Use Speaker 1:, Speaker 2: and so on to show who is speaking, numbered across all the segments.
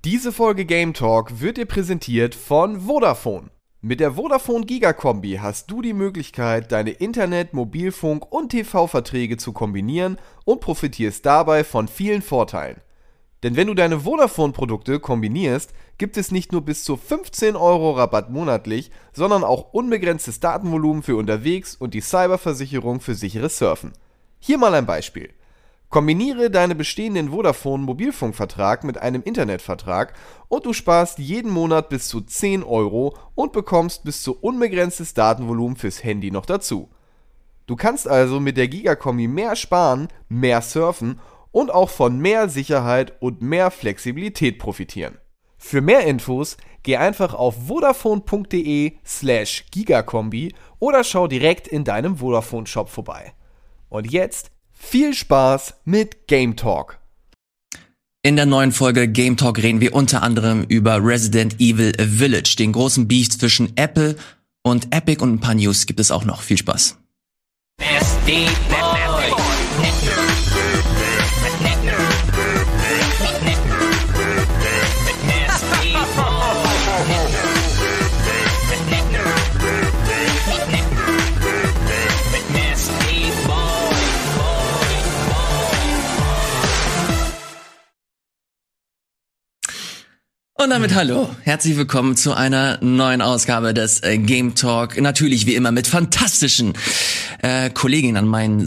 Speaker 1: Diese Folge Game Talk wird dir präsentiert von Vodafone. Mit der Vodafone Giga-Kombi hast du die Möglichkeit, deine Internet-, Mobilfunk- und TV-Verträge zu kombinieren und profitierst dabei von vielen Vorteilen. Denn wenn du deine Vodafone-Produkte kombinierst, gibt es nicht nur bis zu 15 € Rabatt monatlich, sondern auch unbegrenztes Datenvolumen für unterwegs und die Cyberversicherung für sicheres Surfen. Hier mal ein Beispiel. Kombiniere deinen bestehenden Vodafone-Mobilfunkvertrag mit einem Internetvertrag und du sparst jeden Monat bis zu 10 € und bekommst bis zu unbegrenztes Datenvolumen fürs Handy noch dazu. Du kannst also mit der Giga-Kombi mehr sparen, mehr surfen und auch von mehr Sicherheit und mehr Flexibilität profitieren. Für mehr Infos geh einfach auf vodafone.de/gigakombi oder schau direkt in deinem Vodafone-Shop vorbei. Und jetzt viel Spaß mit Game Talk.
Speaker 2: In der neuen Folge Game Talk reden wir unter anderem über Resident Evil Village, den großen Beef zwischen Apple und Epic, und ein paar News gibt es auch noch. Viel Spaß. Und damit hallo, herzlich willkommen zu einer neuen Ausgabe des Game Talk. Natürlich wie immer mit fantastischen Kolleginnen an meiner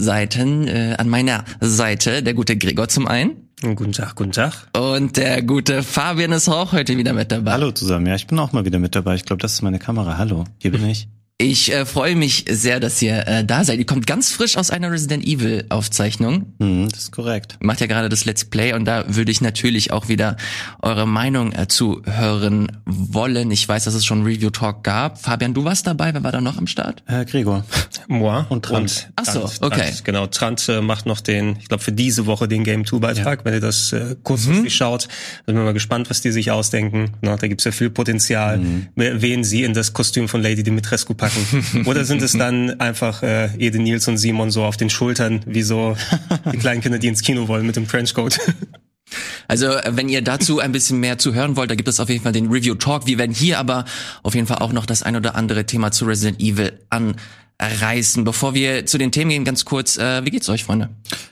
Speaker 2: Seite. Der gute Gregor zum einen.
Speaker 3: Guten Tag, guten Tag.
Speaker 2: Und der gute Fabian ist auch heute wieder mit dabei.
Speaker 3: Hallo zusammen, ja, ich bin auch mal wieder mit dabei. Ich glaube, das ist meine Kamera. Hallo, hier bin ich.
Speaker 2: Ich freue mich sehr, dass ihr da seid. Ihr kommt ganz frisch aus einer Resident Evil Aufzeichnung.
Speaker 3: Das ist korrekt.
Speaker 2: Ihr macht ja gerade das Let's Play und da würde ich natürlich auch wieder eure Meinung zu hören wollen. Ich weiß, dass es schon Review Talk gab. Fabian, du warst dabei. Wer war da noch am Start?
Speaker 3: Gregor.
Speaker 4: Moi.
Speaker 3: Und Trant.
Speaker 2: Ach so, okay.
Speaker 4: Genau, Trant macht noch ich glaube für diese Woche den Game 2 Beitrag, wenn ihr das kurzfristig schaut. Sind wir mal gespannt, was die sich ausdenken. Da gibt's ja viel Potenzial, wen sie in das Kostüm von Lady Dimitrescu packen. Oder sind es dann einfach Ede, Nils und Simon so auf den Schultern, wie so die kleinen Kinder, die ins Kino wollen mit dem Trenchcoat?
Speaker 2: Also, wenn ihr dazu ein bisschen mehr zu hören wollt, da gibt es auf jeden Fall den Review Talk. Wir werden hier aber auf jeden Fall auch noch das ein oder andere Thema zu Resident Evil anreißen. Bevor wir zu den Themen gehen, ganz kurz, wie geht's euch, Freunde?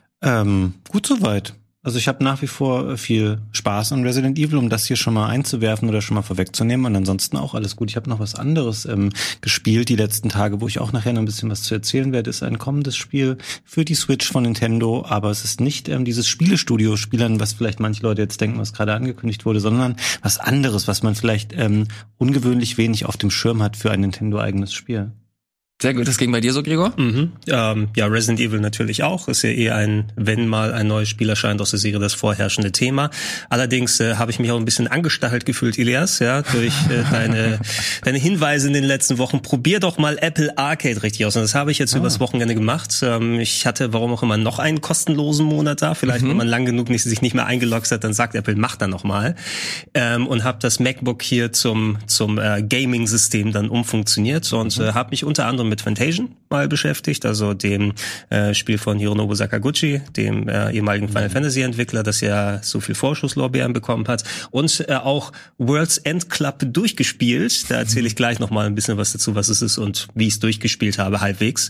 Speaker 3: Gut soweit. Also ich habe nach wie vor viel Spaß an Resident Evil, um das hier schon mal einzuwerfen oder schon mal vorwegzunehmen, und ansonsten auch alles gut. Ich habe noch was anderes gespielt die letzten Tage, wo ich auch nachher noch ein bisschen was zu erzählen werde. Ist ein kommendes Spiel für die Switch von Nintendo, aber es ist nicht dieses Spielestudio-Spielern, was vielleicht manche Leute jetzt denken, was gerade angekündigt wurde, sondern was anderes, was man vielleicht ungewöhnlich wenig auf dem Schirm hat für ein Nintendo-eigenes Spiel.
Speaker 2: Sehr gut, das ging bei dir so, Gregor?
Speaker 4: Ja, Resident Evil natürlich auch. Ist ja wenn mal ein neues Spiel erscheint aus der Serie, das vorherrschende Thema. Allerdings habe ich mich auch ein bisschen angestachelt gefühlt, Elias, ja, durch deine Hinweise in den letzten Wochen. Probier doch mal Apple Arcade richtig aus. Und das habe ich jetzt übers Wochenende gemacht. Ich hatte, warum auch immer, noch einen kostenlosen Monat da. Vielleicht, wenn man lang genug sich nicht mehr eingeloggt hat, dann sagt Apple, mach da noch mal. Und habe das MacBook hier zum Gaming-System dann umfunktioniert und habe mich unter anderem mit Fantasian mal beschäftigt, also dem Spiel von Hironobu Sakaguchi, dem ehemaligen Final Fantasy Entwickler, das ja so viel Vorschusslorbeeren bekommen hat, und auch World's End Club durchgespielt. Da erzähle ich gleich noch mal ein bisschen was dazu, was es ist und wie ich es durchgespielt habe, halbwegs.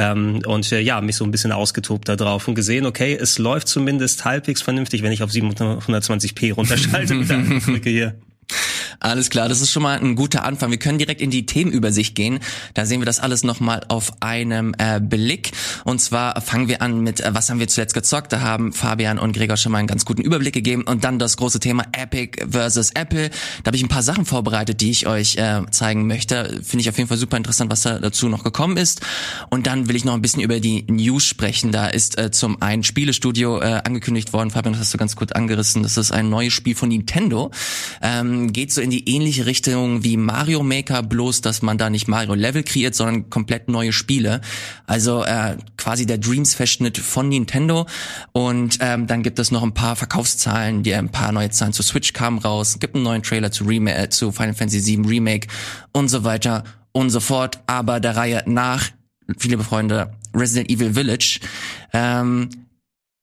Speaker 4: Mich so ein bisschen ausgetobt da drauf und gesehen, okay, es läuft zumindest halbwegs vernünftig, wenn ich auf 720p runterschalte mit der Drücke hier.
Speaker 2: Alles klar, das ist schon mal ein guter Anfang. Wir können direkt in die Themenübersicht gehen. Da sehen wir das alles nochmal auf einem Blick. Und zwar fangen wir an mit, was haben wir zuletzt gezockt? Da haben Fabian und Gregor schon mal einen ganz guten Überblick gegeben. Und dann das große Thema Epic versus Apple. Da habe ich ein paar Sachen vorbereitet, die ich euch zeigen möchte. Finde ich auf jeden Fall super interessant, was da dazu noch gekommen ist. Und dann will ich noch ein bisschen über die News sprechen. Da ist zum einen Spielestudio angekündigt worden. Fabian, das hast du ganz gut angerissen. Das ist ein neues Spiel von Nintendo. Geht so in die ähnliche Richtung wie Mario Maker, bloß dass man da nicht Mario Level kreiert, sondern komplett neue Spiele. Also quasi der Dreams-Verschnitt von Nintendo. Und dann gibt es noch ein paar Verkaufszahlen, ein paar neue Zahlen zu Switch kamen raus. Gibt einen neuen Trailer zu Final Fantasy VII Remake und so weiter und so fort. Aber der Reihe nach, liebe Freunde, Resident Evil Village.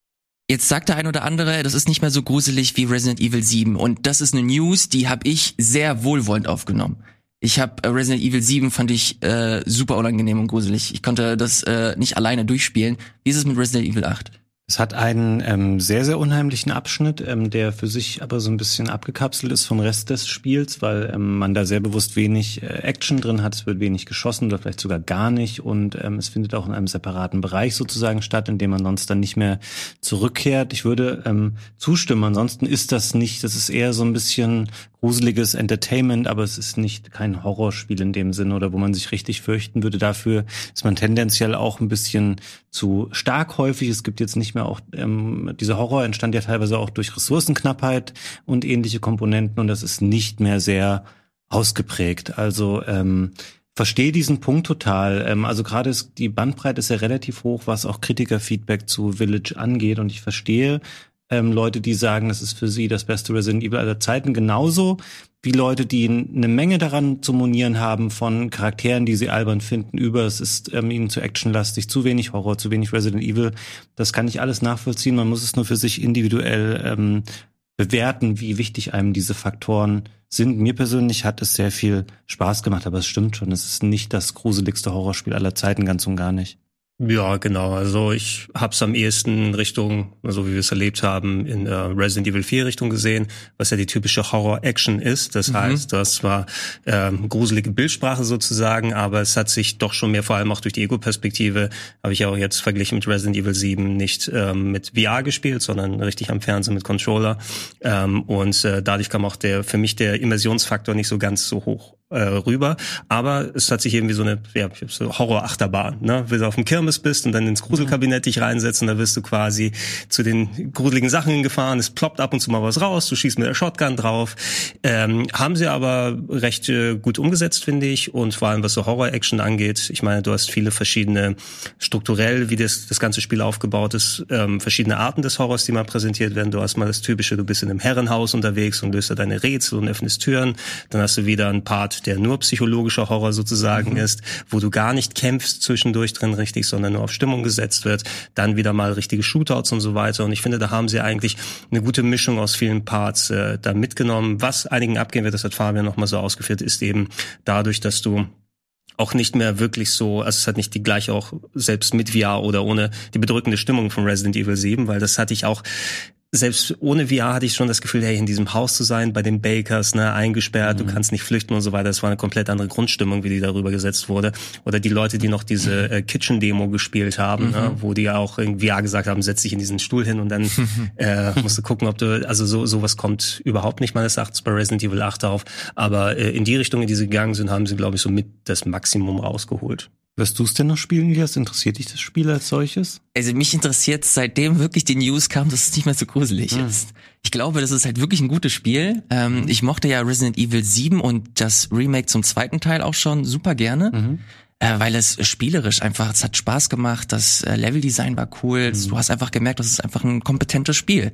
Speaker 2: Jetzt sagt der ein oder andere, das ist nicht mehr so gruselig wie Resident Evil 7. Und das ist eine News, die habe ich sehr wohlwollend aufgenommen. Ich habe Resident Evil 7 fand ich super unangenehm und gruselig. Ich konnte das nicht alleine durchspielen. Wie ist es mit Resident Evil 8?
Speaker 3: Es hat einen sehr, sehr unheimlichen Abschnitt, der für sich aber so ein bisschen abgekapselt ist vom Rest des Spiels, weil man da sehr bewusst wenig Action drin hat. Es wird wenig geschossen oder vielleicht sogar gar nicht. Und es findet auch in einem separaten Bereich sozusagen statt, in dem man sonst dann nicht mehr zurückkehrt. Ich würde zustimmen. Ansonsten ist das nicht, das ist eher so ein bisschen gruseliges Entertainment, aber es ist nicht kein Horrorspiel in dem Sinne oder wo man sich richtig fürchten würde. Dafür ist man tendenziell auch ein bisschen zu stark häufig. Es gibt jetzt nicht mehr auch, dieser Horror entstand ja teilweise auch durch Ressourcenknappheit und ähnliche Komponenten und das ist nicht mehr sehr ausgeprägt. Also verstehe diesen Punkt total. Also gerade die Bandbreite ist ja relativ hoch, was auch Kritikerfeedback zu Village angeht und ich verstehe Leute, die sagen, das ist für sie das beste Resident Evil aller Zeiten, genauso wie Leute, die eine Menge daran zu monieren haben von Charakteren, die sie albern finden, über es ist ihnen zu actionlastig, zu wenig Horror, zu wenig Resident Evil. Das kann ich alles nachvollziehen. Man muss es nur für sich individuell bewerten, wie wichtig einem diese Faktoren sind. Mir persönlich hat es sehr viel Spaß gemacht, aber es stimmt schon, es ist nicht das gruseligste Horrorspiel aller Zeiten, ganz und gar nicht.
Speaker 4: Ja, genau. Also ich hab's am ehesten in Richtung, so wie wir es erlebt haben, in Resident Evil 4 Richtung gesehen, was ja die typische Horror-Action ist. Das heißt, das war gruselige Bildsprache sozusagen, aber es hat sich doch schon mehr, vor allem auch durch die Ego-Perspektive, habe ich auch jetzt verglichen mit Resident Evil 7 nicht mit VR gespielt, sondern richtig am Fernsehen mit Controller. Und dadurch kam auch für mich der Immersionsfaktor nicht so ganz so hoch rüber, aber es hat sich irgendwie so eine so Horror-Achterbahn, ne? Wenn du auf dem Kirmes bist und dann ins Gruselkabinett dich reinsetzt und da wirst du quasi zu den gruseligen Sachen gefahren, es ploppt ab und zu mal was raus, du schießt mit der Shotgun drauf, haben sie aber recht gut umgesetzt, finde ich, und vor allem was so Horror-Action angeht, ich meine, du hast viele verschiedene, strukturell, wie das ganze Spiel aufgebaut ist, verschiedene Arten des Horrors, die mal präsentiert werden. Du hast mal das typische, du bist in einem Herrenhaus unterwegs und löst da deine Rätsel und öffnest Türen, dann hast du wieder einen Part, der nur psychologischer Horror sozusagen ist, wo du gar nicht kämpfst zwischendurch drin richtig, sondern nur auf Stimmung gesetzt wird, dann wieder mal richtige Shootouts und so weiter. Und ich finde, da haben sie eigentlich eine gute Mischung aus vielen Parts da mitgenommen. Was einigen abgehen wird, das hat Fabian nochmal so ausgeführt, ist eben dadurch, dass du auch nicht mehr wirklich so, also es hat nicht die gleiche auch selbst mit VR oder ohne die bedrückende Stimmung von Resident Evil 7, weil das hatte ich auch selbst ohne VR hatte ich schon das Gefühl, hey, in diesem Haus zu sein, bei den Bakers, ne, eingesperrt, du kannst nicht flüchten und so weiter. Das war eine komplett andere Grundstimmung, wie die darüber gesetzt wurde. Oder die Leute, die noch diese Kitchen-Demo gespielt haben, ne, wo die auch in VR gesagt haben, setz dich in diesen Stuhl hin und dann musst du gucken, ob du, also sowas kommt überhaupt nicht meines Erachtens bei Resident Evil 8 auf. Aber in die Richtung, in die sie gegangen sind, haben sie, glaube ich, so mit das Maximum rausgeholt.
Speaker 3: Wirst du es denn noch spielen, Elias? Interessiert dich das Spiel als solches?
Speaker 2: Also mich interessiert, seitdem wirklich die News kam, dass es nicht mehr so gruselig ist. Ich glaube, das ist halt wirklich ein gutes Spiel. Ich mochte ja Resident Evil 7 und das Remake zum zweiten Teil auch schon super gerne. Weil es spielerisch einfach, es hat Spaß gemacht, das Leveldesign war cool, du hast einfach gemerkt, das ist einfach ein kompetentes Spiel.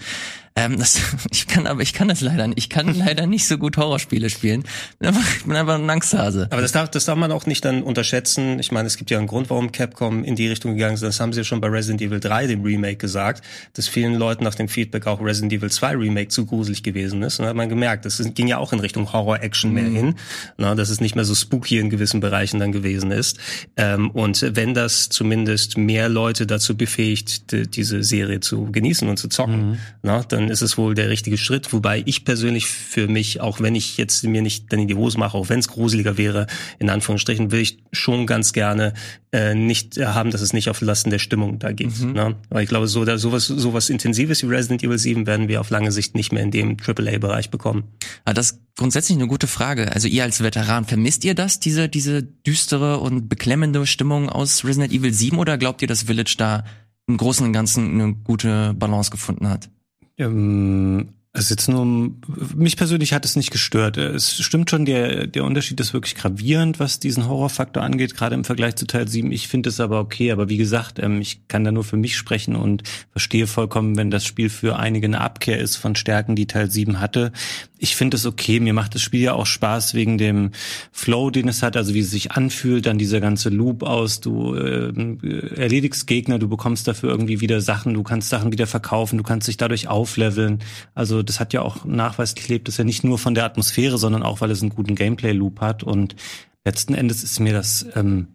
Speaker 2: Ich kann das leider nicht. Ich kann leider nicht so gut Horrorspiele spielen. Ich bin einfach ein Angsthase.
Speaker 4: Aber das darf man auch nicht dann unterschätzen. Ich meine, es gibt ja einen Grund, warum Capcom in die Richtung gegangen ist. Das haben sie ja schon bei Resident Evil 3, dem Remake, gesagt, dass vielen Leuten nach dem Feedback auch Resident Evil 2 Remake zu gruselig gewesen ist. Und da hat man gemerkt, das ging ja auch in Richtung Horror-Action mehr hin, na, dass es nicht mehr so spooky in gewissen Bereichen dann gewesen ist. Und wenn das zumindest mehr Leute dazu befähigt, diese Serie zu genießen und zu zocken, na, dann ist es wohl der richtige Schritt. Wobei ich persönlich für mich, auch wenn ich jetzt mir nicht dann in die Hose mache, auch wenn es gruseliger wäre, in Anführungsstrichen, will ich schon ganz gerne nicht haben, dass es nicht auf Lasten der Stimmung da geht. Ne? Aber ich glaube, sowas Intensives wie Resident Evil 7 werden wir auf lange Sicht nicht mehr in dem AAA-Bereich bekommen.
Speaker 2: Aber das ist grundsätzlich eine gute Frage. Also ihr als Veteran, vermisst ihr das, diese düstere und beklemmende Stimmung aus Resident Evil 7 oder glaubt ihr, dass Village da im Großen und Ganzen eine gute Balance gefunden hat?
Speaker 3: Also jetzt nur, mich persönlich hat es nicht gestört. Es stimmt schon, der Unterschied ist wirklich gravierend, was diesen Horrorfaktor angeht, gerade im Vergleich zu Teil 7. Ich finde es aber okay, aber wie gesagt, ich kann da nur für mich sprechen und verstehe vollkommen, wenn das Spiel für einige eine Abkehr ist von Stärken, die Teil 7 hatte. ich finde es okay. Mir macht das Spiel ja auch Spaß wegen dem Flow, den es hat, also wie es sich anfühlt, dann dieser ganze Loop aus, du erledigst Gegner, du bekommst dafür irgendwie wieder Sachen, du kannst Sachen wieder verkaufen, du kannst dich dadurch aufleveln. Also das hat ja auch nachweislich, lebt es ja nicht nur von der Atmosphäre, sondern auch, weil es einen guten Gameplay-Loop hat. Und letzten Endes ist mir das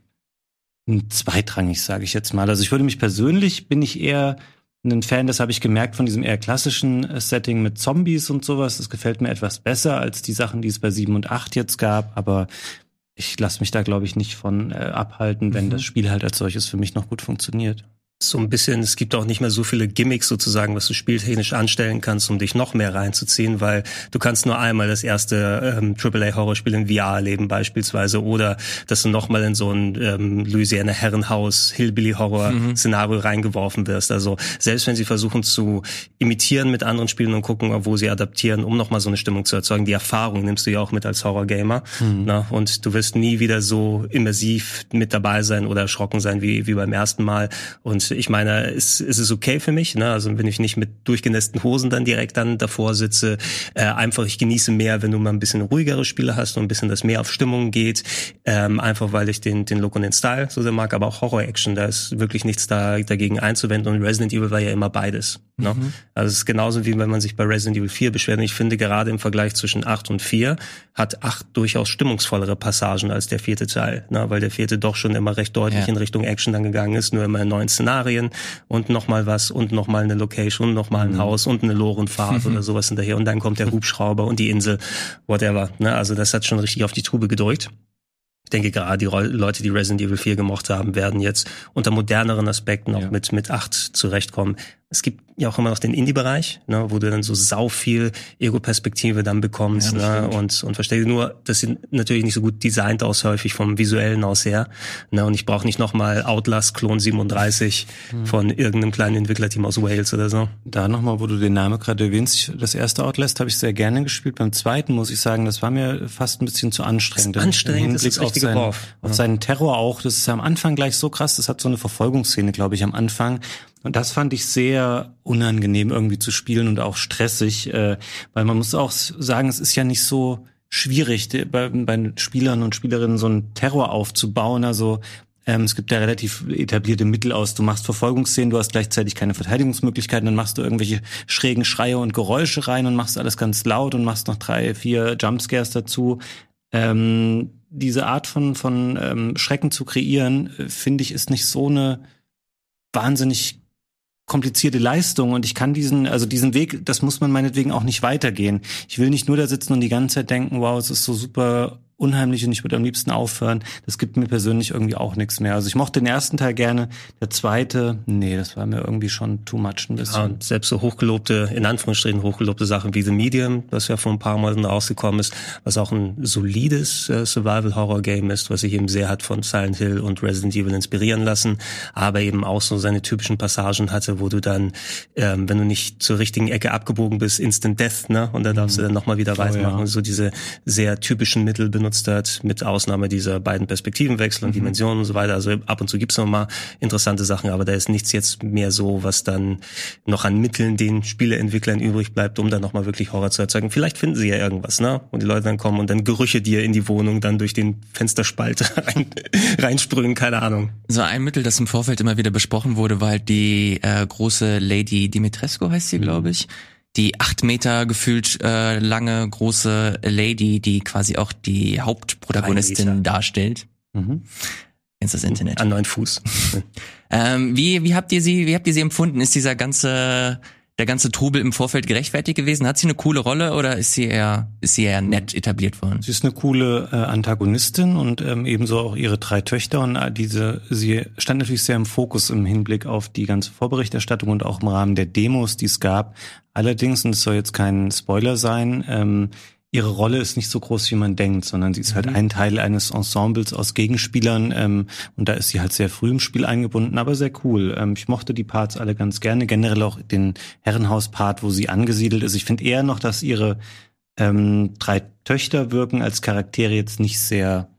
Speaker 3: zweitrangig, sage ich jetzt mal. Also ich bin ich eher ein Fan, das habe ich gemerkt, von diesem eher klassischen Setting mit Zombies und sowas. Das gefällt mir etwas besser als die Sachen, die es bei 7 und 8 jetzt gab. Aber ich lasse mich da, glaube ich, nicht von abhalten, wenn das Spiel halt als solches für mich noch gut funktioniert.
Speaker 4: So ein bisschen, es gibt auch nicht mehr so viele Gimmicks sozusagen, was du spieltechnisch anstellen kannst, um dich noch mehr reinzuziehen, weil du kannst nur einmal das erste AAA-Horrorspiel in VR erleben beispielsweise, oder dass du nochmal in so ein Louisiana Herrenhaus Hillbilly-Horror-Szenario reingeworfen wirst. Also selbst wenn sie versuchen zu imitieren mit anderen Spielen und gucken, wo sie adaptieren, um nochmal so eine Stimmung zu erzeugen, die Erfahrung nimmst du ja auch mit als Horror-Gamer. Na, und du wirst nie wieder so immersiv mit dabei sein oder erschrocken sein wie beim ersten Mal. Und ich meine, es ist okay für mich, ne? Also wenn ich nicht mit durchgenässten Hosen dann direkt dann davor sitze, einfach ich genieße mehr, wenn du mal ein bisschen ruhigere Spiele hast und ein bisschen das mehr auf Stimmung geht, einfach weil ich den Look und den Style so sehr mag, aber auch Horror-Action, da ist wirklich nichts dagegen einzuwenden, und Resident Evil war ja immer beides. Ne? Also es ist genauso wie wenn man sich bei Resident Evil 4 beschwert, und ich finde gerade im Vergleich zwischen 8 und 4 hat 8 durchaus stimmungsvollere Passagen als der 4. Teil, ne? Weil der 4. doch schon immer recht deutlich in Richtung Action dann gegangen ist, nur immer in neuen Szenarien und nochmal was und nochmal eine Location und nochmal ein Haus und eine Lorenfahrt oder sowas hinterher, und dann kommt der Hubschrauber und die Insel, whatever. Ne? Also das hat schon richtig auf die Tube gedrückt. Ich denke, gerade die Leute, die Resident Evil 4 gemocht haben, werden jetzt unter moderneren Aspekten auch mit 8 zurechtkommen. Es gibt ja auch immer noch den Indie-Bereich, ne, wo du dann so sau viel Ego-Perspektive dann bekommst, ne, und verstehe nur, das sind natürlich nicht so gut designt aus, häufig vom Visuellen aus her, ne, und ich brauche nicht nochmal Outlast Klon 37 von irgendeinem kleinen Entwicklerteam aus Wales oder so.
Speaker 3: Da nochmal, wo du den Namen gerade erwähnst, das erste Outlast habe ich sehr gerne gespielt. Beim zweiten muss ich sagen, das war mir fast ein bisschen zu anstrengend.
Speaker 4: Das ist anstrengend, das ist richtige Wurf.
Speaker 3: Auf seinen Terror auch, das ist am Anfang gleich so krass, das hat so eine Verfolgungsszene, glaube ich, am Anfang. Und das fand ich sehr unangenehm irgendwie zu spielen und auch stressig, weil man muss auch sagen, es ist ja nicht so schwierig, bei Spielern und Spielerinnen so einen Terror aufzubauen. Also es gibt ja relativ etablierte Mittel aus. Du machst Verfolgungsszenen, du hast gleichzeitig keine Verteidigungsmöglichkeiten, dann machst du irgendwelche schrägen Schreie und Geräusche rein und machst alles ganz laut und machst noch 3, 4 Jumpscares dazu. Diese Art von Schrecken zu kreieren, finde ich, ist nicht so eine wahnsinnig komplizierte Leistung, und ich kann diesen Weg, das muss man meinetwegen auch nicht weitergehen. Ich will nicht nur da sitzen und die ganze Zeit denken, wow, es ist so super unheimlich und ich würde am liebsten aufhören. Das gibt mir persönlich irgendwie auch nichts mehr. Also ich mochte den ersten Teil gerne, der zweite, nee, das war mir irgendwie schon too much ein bisschen.
Speaker 4: Ja, und selbst so hochgelobte, in Anführungsstrichen hochgelobte Sachen wie The Medium, was ja vor ein paar Monaten rausgekommen ist, was auch ein solides Survival-Horror-Game ist, was sich eben sehr hat von Silent Hill und Resident Evil inspirieren lassen, aber eben auch so seine typischen Passagen hatte, wo du dann, wenn du nicht zur richtigen Ecke abgebogen bist, Instant Death, ne, und dann darfst du dann nochmal wieder weitermachen, und so diese sehr typischen Mittel benutzt hat, mit Ausnahme dieser beiden Perspektivenwechsel und Dimensionen und so weiter. Also ab und zu gibt's noch mal interessante Sachen, aber da ist nichts jetzt mehr so, was dann noch an Mitteln den Spieleentwicklern übrig bleibt, um dann noch mal wirklich Horror zu erzeugen. Vielleicht finden sie ja irgendwas, ne? Und die Leute dann kommen und dann Gerüche dir in die Wohnung dann durch den Fensterspalt reinsprühen, keine Ahnung.
Speaker 2: So ein Mittel, das im Vorfeld immer wieder besprochen wurde, war halt die große Lady Dimitrescu, heißt sie, glaube ich. Die 8 Meter gefühlt lange große Lady, die quasi auch die Hauptprotagonistin darstellt. Kennst das Internet?
Speaker 4: An 9 Fuß.
Speaker 2: Wie habt ihr sie empfunden? Ist der ganze Trubel im Vorfeld gerechtfertigt gewesen? Hat sie eine coole Rolle oder ist sie eher nett etabliert worden?
Speaker 3: Sie ist eine coole Antagonistin und ebenso auch ihre 3 Töchter, und sie stand natürlich sehr im Fokus im Hinblick auf die ganze Vorberichterstattung und auch im Rahmen der Demos, die es gab. Allerdings, und es soll jetzt kein Spoiler sein, ihre Rolle ist nicht so groß, wie man denkt, sondern sie ist halt ein Teil eines Ensembles aus Gegenspielern, und da ist sie halt sehr früh im Spiel eingebunden, aber sehr cool. Ich mochte die Parts alle ganz gerne, generell auch den Herrenhaus-Part, wo sie angesiedelt ist. Ich finde eher noch, dass ihre 3 Töchter wirken als Charaktere jetzt nicht sehr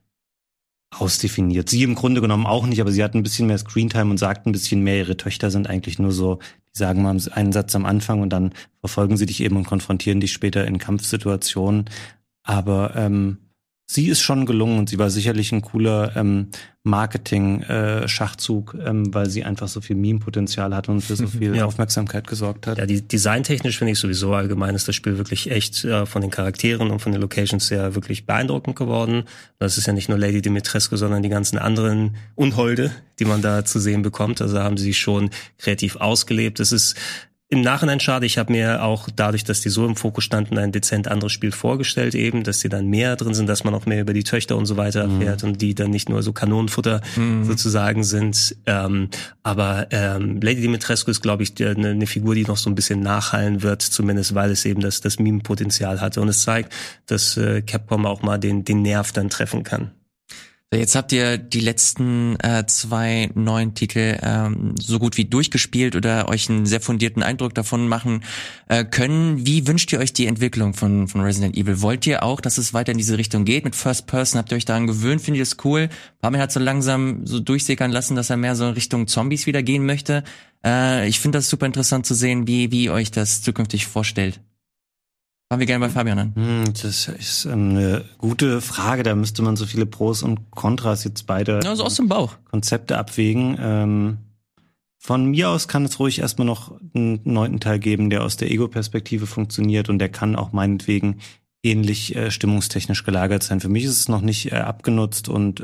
Speaker 3: ausdefiniert. Sie im Grunde genommen auch nicht, aber sie hat ein bisschen mehr Screentime und sagt ein bisschen mehr, ihre Töchter sind eigentlich nur so Die sagen mal einen Satz am Anfang und dann verfolgen sie dich eben und konfrontieren dich später in Kampfsituationen. Aber sie ist schon gelungen und sie war sicherlich ein cooler Marketing-Schachzug, weil sie einfach so viel Meme-Potenzial hat und für so viel Aufmerksamkeit gesorgt hat.
Speaker 4: Ja, designtechnisch finde ich sowieso allgemein ist das Spiel wirklich echt von den Charakteren und von den Locations sehr wirklich beeindruckend geworden. Das ist ja nicht nur Lady Dimitrescu, sondern die ganzen anderen Unholde, die man da zu sehen bekommt. Also haben sie schon kreativ ausgelebt. Es ist im Nachhinein schade, ich habe mir auch dadurch, dass die so im Fokus standen, ein dezent anderes Spiel vorgestellt eben, dass die dann mehr drin sind, dass man auch mehr über die Töchter und so weiter erfährt und die dann nicht nur so Kanonenfutter sozusagen sind. Aber Lady Dimitrescu ist, glaube ich, eine Figur, die noch so ein bisschen nachhallen wird, zumindest weil es eben das Meme-Potenzial hatte. Und es zeigt, dass Capcom auch mal den Nerv dann treffen kann.
Speaker 2: Jetzt habt ihr die letzten 2 neuen Titel so gut wie durchgespielt oder euch einen sehr fundierten Eindruck davon machen können. Wie wünscht ihr euch die Entwicklung von Resident Evil? Wollt ihr auch, dass es weiter in diese Richtung geht? Mit First Person habt ihr euch daran gewöhnt? Findet ihr das cool? Fabian hat so langsam so durchsickern lassen, dass er mehr so in Richtung Zombies wieder gehen möchte. Ich finde das super interessant zu sehen, wie ihr euch das zukünftig vorstellt. Fangen wir gerne bei Fabian an.
Speaker 3: Das ist eine gute Frage. Da müsste man so viele Pros und Kontras jetzt beide
Speaker 2: so aus dem Bauch
Speaker 3: Konzepte abwägen. Von mir aus kann es ruhig erstmal noch einen 9. Teil geben, der aus der Ego-Perspektive funktioniert und der kann auch meinetwegen ähnlich stimmungstechnisch gelagert sein. Für mich ist es noch nicht abgenutzt und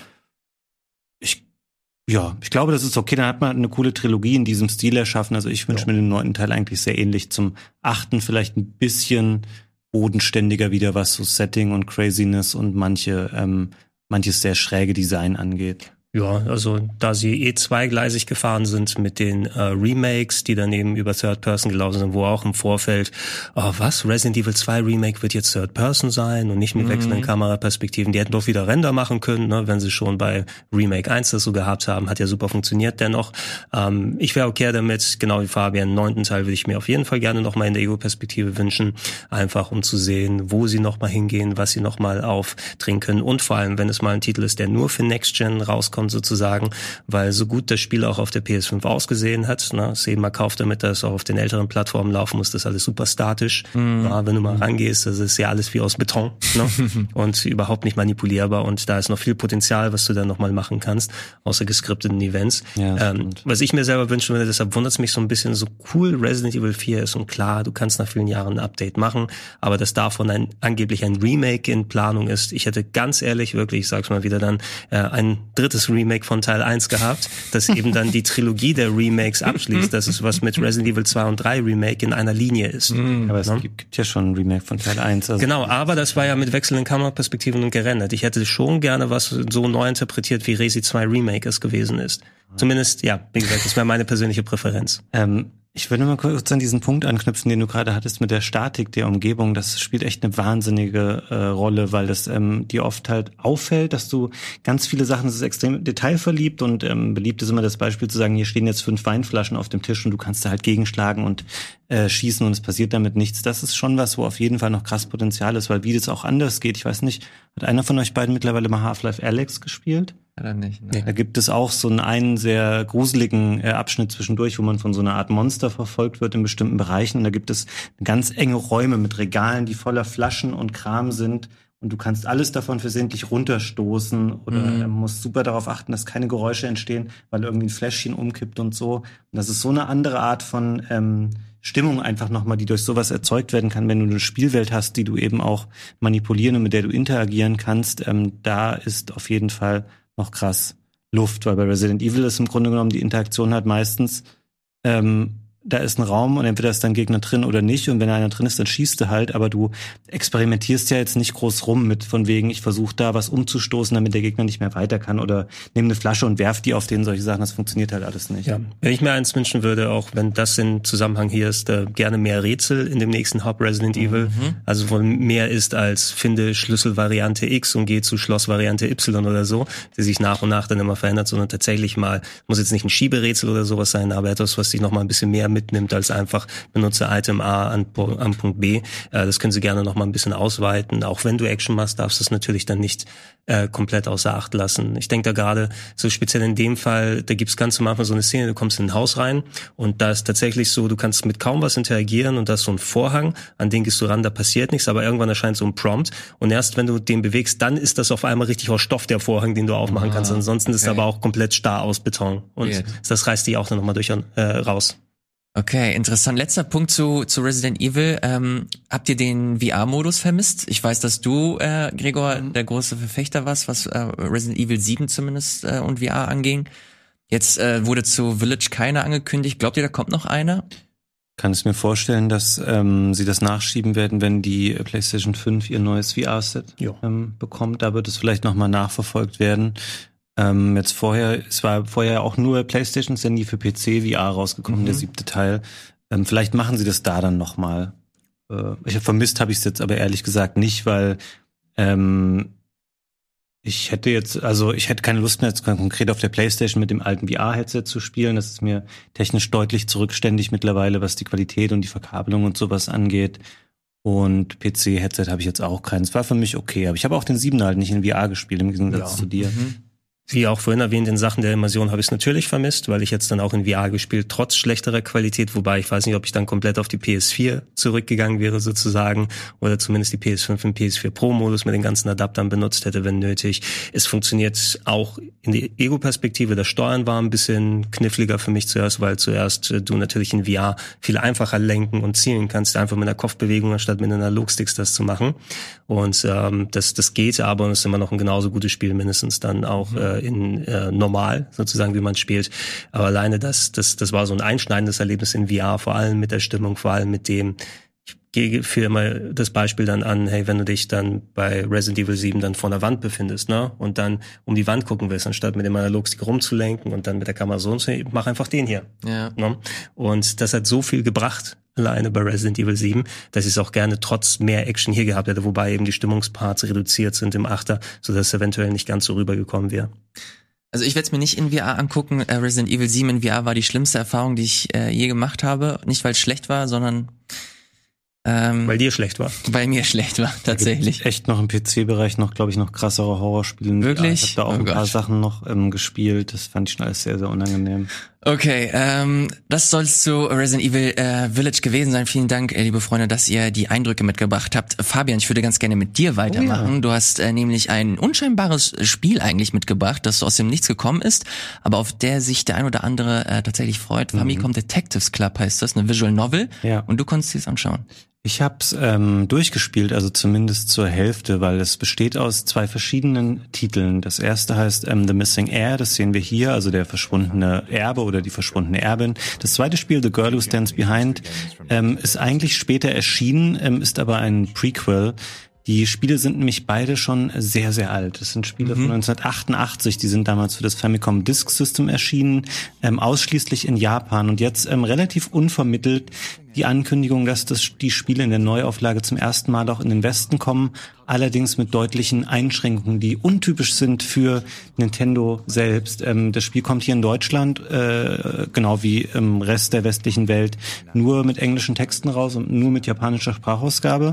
Speaker 3: ich glaube, das ist okay. Dann hat man eine coole Trilogie in diesem Stil erschaffen. Also ich wünsche mir den 9. Teil eigentlich sehr ähnlich zum 8. Vielleicht ein bisschen bodenständiger wieder, was so Setting und Craziness und manches sehr schräge Design angeht.
Speaker 4: Ja, also da sie zweigleisig gefahren sind mit den Remakes, die dann eben über Third Person gelaufen sind, wo auch im Vorfeld, Resident Evil 2 Remake wird jetzt Third Person sein und nicht mit wechselnden Kameraperspektiven. Die hätten doch wieder Render machen können, ne, wenn sie schon bei Remake 1 das so gehabt haben. Hat ja super funktioniert dennoch. Ich wäre okay damit, genau wie Fabian, 9. Teil würde ich mir auf jeden Fall gerne nochmal in der Ego-Perspektive wünschen, einfach um zu sehen, wo sie nochmal hingehen, was sie nochmal aufdrehen können und vor allem, wenn es mal ein Titel ist, der nur für Next Gen rauskommt, sozusagen, weil so gut das Spiel auch auf der PS5 ausgesehen hat, ne, ist eben mal kauft, damit das auch auf den älteren Plattformen laufen muss, das ist alles super statisch. Ja, wenn du mal rangehst, das ist ja alles wie aus Beton, ne, und überhaupt nicht manipulierbar und da ist noch viel Potenzial, was du dann nochmal machen kannst, außer geskripteten Events.
Speaker 3: Ja,
Speaker 4: was ich mir selber wünschen würde, deshalb wundert es mich so ein bisschen, so cool Resident Evil 4 ist und klar, du kannst nach vielen Jahren ein Update machen, aber dass davon angeblich ein Remake in Planung ist, ich hätte ganz ehrlich, wirklich, ich sag's mal wieder dann, ein drittes Remake von Teil 1 gehabt, das eben dann die Trilogie der Remakes abschließt. Das ist was mit Resident Evil 2 und 3 Remake in einer Linie ist.
Speaker 3: Aber es gibt ja schon ein Remake von Teil 1. Also
Speaker 4: genau, aber das war ja mit wechselnden Kameraperspektiven und gerendert. Ich hätte schon gerne was so neu interpretiert, wie Resi 2 Remake es gewesen ist. Zumindest, ja, wie gesagt, das wäre meine persönliche Präferenz.
Speaker 3: Ich würde mal kurz an diesen Punkt anknüpfen, den du gerade hattest mit der Statik der Umgebung. Das spielt echt eine wahnsinnige Rolle, weil das dir oft halt auffällt, dass du ganz viele Sachen, das ist extrem detailverliebt und beliebt ist immer das Beispiel zu sagen, hier stehen jetzt 5 Weinflaschen auf dem Tisch und du kannst da halt gegenschlagen und schießen und es passiert damit nichts. Das ist schon was, wo auf jeden Fall noch krass Potenzial ist, weil wie das auch anders geht, ich weiß nicht, hat einer von euch beiden mittlerweile mal Half-Life Alyx gespielt?
Speaker 2: Oder nicht?
Speaker 3: Nee. Da gibt es auch so einen sehr gruseligen Abschnitt zwischendurch, wo man von so einer Art Monster verfolgt wird in bestimmten Bereichen. Und da gibt es ganz enge Räume mit Regalen, die voller Flaschen und Kram sind. Und du kannst alles davon versehentlich runterstoßen oder musst super darauf achten, dass keine Geräusche entstehen, weil irgendwie ein Fläschchen umkippt und so. Und das ist so eine andere Art von Stimmung einfach nochmal, die durch sowas erzeugt werden kann, wenn du eine Spielwelt hast, die du eben auch manipulieren und mit der du interagieren kannst. Da ist auf jeden Fall noch krass Luft, weil bei Resident Evil ist im Grunde genommen die Interaktion halt meistens, da ist ein Raum und entweder ist da ein Gegner drin oder nicht und wenn einer drin ist, dann schießt du halt, aber du experimentierst ja jetzt nicht groß rum mit von wegen, ich versuche da was umzustoßen, damit der Gegner nicht mehr weiter kann oder nehme eine Flasche und werf die auf den, solche Sachen, das funktioniert halt alles nicht.
Speaker 4: Ja, wenn ich mir eins wünschen würde, auch wenn das in Zusammenhang hier ist, gerne mehr Rätsel in dem nächsten Hub Resident Evil, also wo mehr ist als finde Schlüsselvariante X und geh zu Schlossvariante Y oder so, die sich nach und nach dann immer verändert, sondern tatsächlich mal, muss jetzt nicht ein Schieberätsel oder sowas sein, aber etwas, was sich noch mal ein bisschen mehr mitnimmt, als einfach benutze Item A an Punkt B. Das können sie gerne noch mal ein bisschen ausweiten. Auch wenn du Action machst, darfst du es natürlich dann nicht komplett außer Acht lassen. Ich denke da gerade, so speziell in dem Fall, da gibt's ganz am Anfang so eine Szene, du kommst in ein Haus rein und da ist tatsächlich so, du kannst mit kaum was interagieren und da ist so ein Vorhang, an den gehst du ran, da passiert nichts, aber irgendwann erscheint so ein Prompt und erst wenn du den bewegst, dann ist das auf einmal richtig aus Stoff, der Vorhang, den du aufmachen kannst. Ansonsten ist er aber auch komplett starr aus Beton und das reißt dich auch dann nochmal raus.
Speaker 2: Okay, interessant. Letzter Punkt zu Resident Evil. Habt ihr den VR-Modus vermisst? Ich weiß, dass du, Gregor, der große Verfechter warst, was Resident Evil 7 zumindest und VR anging. Jetzt wurde zu Village keiner angekündigt. Glaubt ihr, da kommt noch einer?
Speaker 3: Kann es mir vorstellen, dass sie das nachschieben werden, wenn die PlayStation 5 ihr neues VR-Set bekommt. Da wird es vielleicht nochmal nachverfolgt werden. Es war vorher auch nur PlayStation, ist ja nie für PC VR rausgekommen, der 7. Teil. Vielleicht machen sie das da dann nochmal. Vermisst habe ich es jetzt aber ehrlich gesagt nicht, weil ich hätte keine Lust mehr, jetzt konkret auf der PlayStation mit dem alten VR-Headset zu spielen. Das ist mir technisch deutlich zurückständig mittlerweile, was die Qualität und die Verkabelung und sowas angeht. Und PC-Headset habe ich jetzt auch keins. War für mich okay, aber ich habe auch den 7er halt nicht in VR gespielt, im Gegensatz zu dir.
Speaker 4: Wie auch vorhin erwähnt, in Sachen der Immersion habe ich es natürlich vermisst, weil ich jetzt dann auch in VR gespielt, trotz schlechterer Qualität, wobei ich weiß nicht, ob ich dann komplett auf die PS4 zurückgegangen wäre sozusagen oder zumindest die PS5 im PS4 Pro-Modus mit den ganzen Adaptern benutzt hätte, wenn nötig. Es funktioniert auch in die Ego-Perspektive. Das Steuern war ein bisschen kniffliger für mich zuerst, weil zuerst du natürlich in VR viel einfacher lenken und zielen kannst, einfach mit einer Kopfbewegung anstatt mit Analogsticks das zu machen. Und das geht aber und es ist immer noch ein genauso gutes Spiel, mindestens dann auch in normal, sozusagen, wie man spielt. Aber alleine das war so ein einschneidendes Erlebnis in VR, vor allem mit der Stimmung, vor allem mit dem, ich gehe für immer das Beispiel dann an, hey, wenn du dich dann bei Resident Evil 7 dann vor einer Wand befindest, ne, und dann um die Wand gucken willst, anstatt mit dem Analogstick rumzulenken und dann mit der Kamera so und so, mach einfach den hier. Ja. Ne? Und das hat so viel gebracht, alleine bei Resident Evil 7, dass ich es auch gerne trotz mehr Action hier gehabt hätte, wobei eben die Stimmungsparts reduziert sind im 8er, sodass es eventuell nicht ganz so rübergekommen wäre.
Speaker 2: Also ich werde es mir nicht in VR angucken. Resident Evil 7 in VR war die schlimmste Erfahrung, die ich je gemacht habe. Nicht, weil es schlecht war, sondern
Speaker 4: weil dir schlecht war.
Speaker 2: Weil mir schlecht war, tatsächlich.
Speaker 3: Echt noch im PC-Bereich glaube ich, noch krassere Horrorspiele.
Speaker 2: Wirklich?
Speaker 3: Ich habe da auch ein paar Sachen noch gespielt. Das fand ich schon alles sehr, sehr unangenehm.
Speaker 2: Okay, das soll's zu Resident Evil Village gewesen sein. Vielen Dank, liebe Freunde, dass ihr die Eindrücke mitgebracht habt. Fabian, ich würde ganz gerne mit dir weitermachen. Ja. Du hast nämlich ein unscheinbares Spiel eigentlich mitgebracht, das so aus dem Nichts gekommen ist, aber auf der sich der ein oder andere tatsächlich freut. Famicom Detectives Club heißt das, eine Visual Novel. Ja. Und du konntest dir das anschauen.
Speaker 3: Ich hab's durchgespielt, also zumindest zur Hälfte, weil es besteht aus 2 verschiedenen Titeln. Das erste heißt The Missing Heir, das sehen wir hier, also der verschwundene Erbe oder die verschwundene Erbin. Das zweite Spiel, The Girl Who Stands Behind, ist eigentlich später erschienen, ist aber ein Prequel. Die Spiele sind nämlich beide schon sehr, sehr alt. Das sind Spiele von 1988, die sind damals für das Famicom Disk System erschienen, ausschließlich in Japan. Und jetzt relativ unvermittelt die Ankündigung, dass die Spiele in der Neuauflage zum ersten Mal auch in den Westen kommen, allerdings mit deutlichen Einschränkungen, die untypisch sind für Nintendo selbst. Das Spiel kommt hier in Deutschland, genau wie im Rest der westlichen Welt, nur mit englischen Texten raus und nur mit japanischer Sprachausgabe.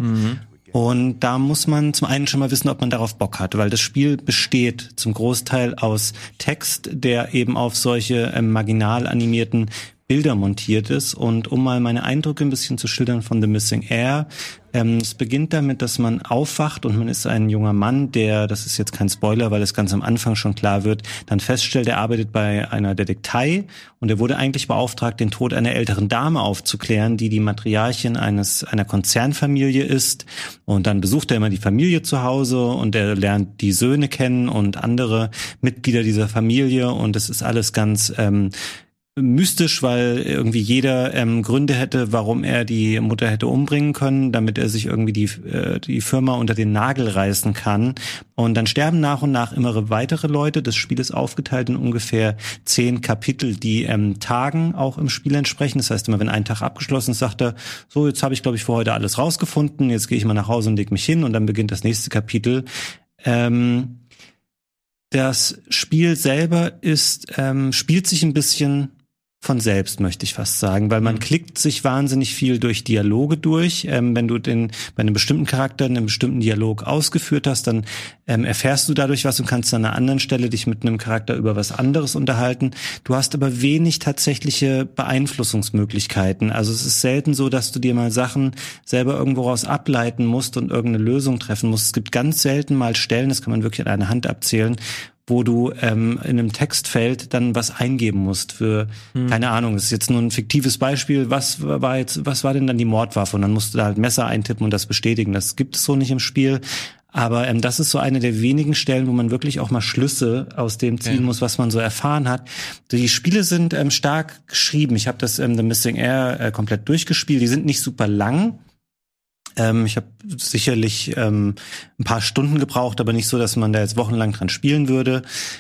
Speaker 3: Und da muss man zum einen schon mal wissen, ob man darauf Bock hat, weil das Spiel besteht zum Großteil aus Text, der eben auf solche marginal animierten Bilder montiert ist. Und um mal meine Eindrücke ein bisschen zu schildern von The Missing Heir, es beginnt damit, dass man aufwacht und man ist ein junger Mann, der, das ist jetzt kein Spoiler, weil es ganz am Anfang schon klar wird, dann feststellt, er arbeitet bei einer Detektei und er wurde eigentlich beauftragt, den Tod einer älteren Dame aufzuklären, die Matriarchin einer Konzernfamilie ist. Und dann besucht er immer die Familie zu Hause und er lernt die Söhne kennen und andere Mitglieder dieser Familie und es ist alles ganz mystisch, weil irgendwie jeder Gründe hätte, warum er die Mutter hätte umbringen können, damit er sich irgendwie die Firma unter den Nagel reißen kann. Und dann sterben nach und nach immer weitere Leute. Das Spiel ist aufgeteilt in ungefähr 10 Kapitel, die Tagen auch im Spiel entsprechen. Das heißt, immer wenn ein Tag abgeschlossen ist, sagt er, so, jetzt habe ich, glaube ich, für heute alles rausgefunden. Jetzt gehe ich mal nach Hause und leg mich hin und dann beginnt das nächste Kapitel. Das Spiel selber spielt sich ein bisschen von selbst, möchte ich fast sagen, weil man klickt sich wahnsinnig viel durch Dialoge durch. Wenn du bei einem bestimmten Charakter einen bestimmten Dialog ausgeführt hast, dann erfährst du dadurch was und kannst an einer anderen Stelle dich mit einem Charakter über was anderes unterhalten. Du hast aber wenig tatsächliche Beeinflussungsmöglichkeiten. Also es ist selten so, dass du dir mal Sachen selber irgendwo raus ableiten musst und irgendeine Lösung treffen musst. Es gibt ganz selten mal Stellen, das kann man wirklich an einer Hand abzählen, wo du in einem Textfeld dann was eingeben musst für, keine Ahnung, das ist jetzt nur ein fiktives Beispiel, was war denn dann die Mordwaffe? Und dann musst du da halt Messer eintippen und das bestätigen. Das gibt es so nicht im Spiel. Aber das ist so eine der wenigen Stellen, wo man wirklich auch mal Schlüsse aus dem ziehen muss, was man so erfahren hat. Die Spiele sind stark geschrieben. Ich habe das The Missing Heir komplett durchgespielt. Die sind nicht super lang. Ich habe sicherlich ein paar Stunden gebraucht, aber nicht so, dass man da jetzt wochenlang dran spielen würde.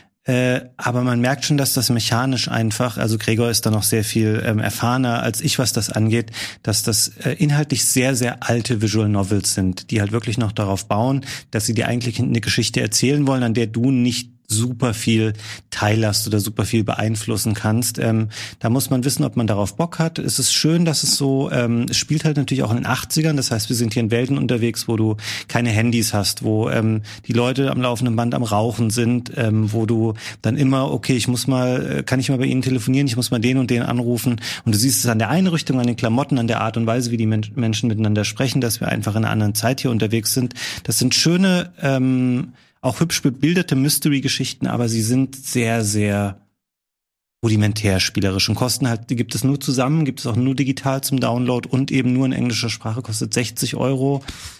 Speaker 3: Aber man merkt schon, dass das mechanisch einfach, also Gregor ist da noch sehr viel erfahrener als ich, was das angeht, dass das inhaltlich sehr, sehr alte Visual Novels sind, die halt wirklich noch darauf bauen, dass sie dir eigentlich eine Geschichte erzählen wollen, an der du nicht super viel teilhast oder super viel beeinflussen kannst. Da muss man wissen, ob man darauf Bock hat. Es ist schön, dass es so, es spielt halt natürlich auch in den 80ern. Das heißt, wir sind hier in Welten unterwegs, wo du keine Handys hast, wo die Leute am laufenden Band am Rauchen sind, wo du dann immer, okay, kann ich mal bei ihnen telefonieren, ich muss mal den und den anrufen. Und du siehst es an der Einrichtung, an den Klamotten, an der Art und Weise, wie die Menschen miteinander sprechen, dass wir einfach in einer anderen Zeit hier unterwegs sind. Das sind schöne, auch hübsch bebilderte Mystery-Geschichten, aber sie sind sehr, sehr rudimentär spielerisch und kosten halt, die gibt es nur zusammen, gibt es auch nur digital zum Download und eben nur in englischer Sprache, kostet 60 €.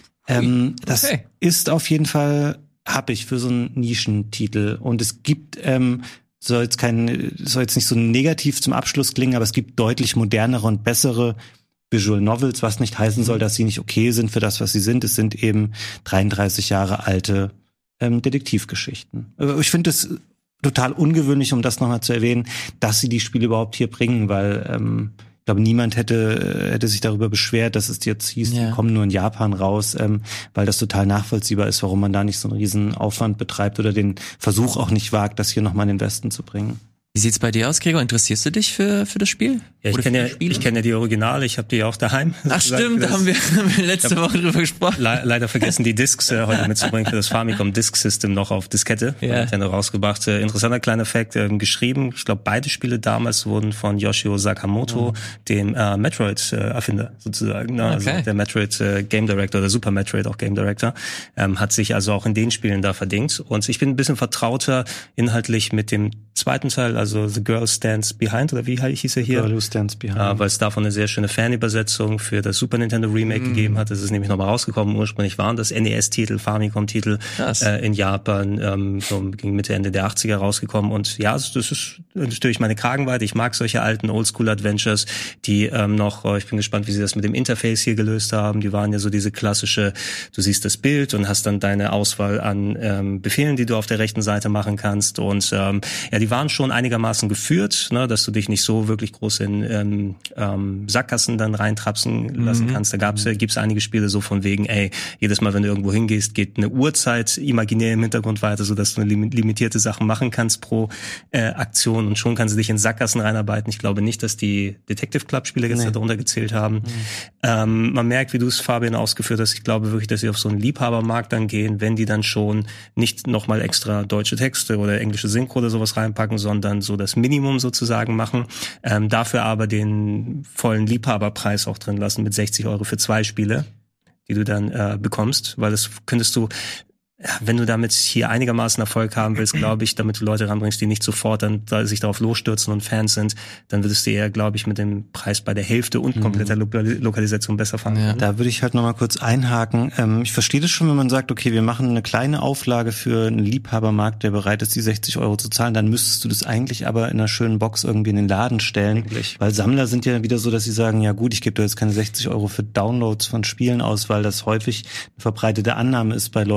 Speaker 3: Das ist auf jeden Fall happig für so einen Nischentitel. Und es gibt, soll jetzt nicht so negativ zum Abschluss klingen, aber es gibt deutlich modernere und bessere Visual Novels, was nicht heißen soll, dass sie nicht okay sind für das, was sie sind. Es sind eben 33 Jahre alte Detektivgeschichten. Ich finde es total ungewöhnlich, um das nochmal zu erwähnen, dass sie die Spiele überhaupt hier bringen, weil ich glaube, niemand hätte sich darüber beschwert, dass es jetzt hieß, die kommen nur in Japan raus, weil das total nachvollziehbar ist, warum man da nicht so einen riesen Aufwand betreibt oder den Versuch auch nicht wagt, das hier nochmal in den Westen zu bringen.
Speaker 2: Wie sieht's bei dir aus, Gregor? Interessierst du dich für das Spiel?
Speaker 4: Ja, ich kenne ja die Originale, ich habe die auch daheim.
Speaker 2: Ach stimmt, da haben wir letzte Woche drüber gesprochen.
Speaker 4: Leider vergessen, die Discs heute mitzubringen für das Famicom Disk System noch auf Diskette. Nintendo rausgebracht. Interessanter kleiner Fact, geschrieben. Ich glaube, beide Spiele damals wurden von Yoshio Sakamoto, dem Metroid-Erfinder sozusagen. Also der Metroid Game Director, der Super Metroid auch Game Director, hat sich also auch in den Spielen da verdingt. Und ich bin ein bisschen vertrauter inhaltlich mit dem zweiten Teil, also The Girl Stands Behind, oder wie hieß er hier?
Speaker 3: Girl Who Stands Behind.
Speaker 4: Weil es davon eine sehr schöne Fanübersetzung für das Super Nintendo Remake gegeben hat. Das ist nämlich nochmal rausgekommen. Ursprünglich waren das NES-Titel, Famicom-Titel in Japan, so gegen Mitte, Ende der 80er rausgekommen. Und ja, das ist natürlich meine Kragenweite. Ich mag solche alten Oldschool-Adventures, die ich bin gespannt, wie sie das mit dem Interface hier gelöst haben. Die waren ja so diese klassische, du siehst das Bild und hast dann deine Auswahl an Befehlen, die du auf der rechten Seite machen kannst. Und die waren schon einigermaßen geführt, ne, dass du dich nicht so wirklich groß in Sackgassen dann reintrapsen lassen kannst. Da gibt's einige Spiele so von wegen, jedes Mal, wenn du irgendwo hingehst, geht eine Uhrzeit imaginär im Hintergrund weiter, so dass du limitierte Sachen machen kannst pro Aktion und schon kannst du dich in Sackgassen reinarbeiten. Ich glaube nicht, dass die Detective Club Spiele jetzt darunter gezählt haben. Man merkt, wie du es, Fabian, ausgeführt hast. Ich glaube wirklich, dass sie auf so einen Liebhabermarkt dann gehen, wenn die dann schon nicht nochmal extra deutsche Texte oder englische Synchro oder sowas reinpacken, sondern so das Minimum sozusagen machen. Dafür aber den vollen Liebhaberpreis auch drin lassen mit 60 € für 2 Spiele, die du dann bekommst, weil das könntest du, wenn du damit hier einigermaßen Erfolg haben willst, glaube ich, damit du Leute ranbringst, die nicht sofort dann sich darauf losstürzen und Fans sind, dann würdest du eher, glaube ich, mit dem Preis bei der Hälfte und kompletter Lokalisation besser fahren.
Speaker 3: Ja. Da würde ich halt nochmal kurz einhaken. Ich verstehe das schon, wenn man sagt, okay, wir machen eine kleine Auflage für einen Liebhabermarkt, der bereit ist, die 60 € zu zahlen, dann müsstest du das eigentlich aber in einer schönen Box irgendwie in den Laden stellen. Eigentlich. Weil Sammler sind ja wieder so, dass sie sagen, ja gut, ich gebe da jetzt keine 60 € für Downloads von Spielen aus, weil das häufig eine verbreitete Annahme ist bei Leuten, die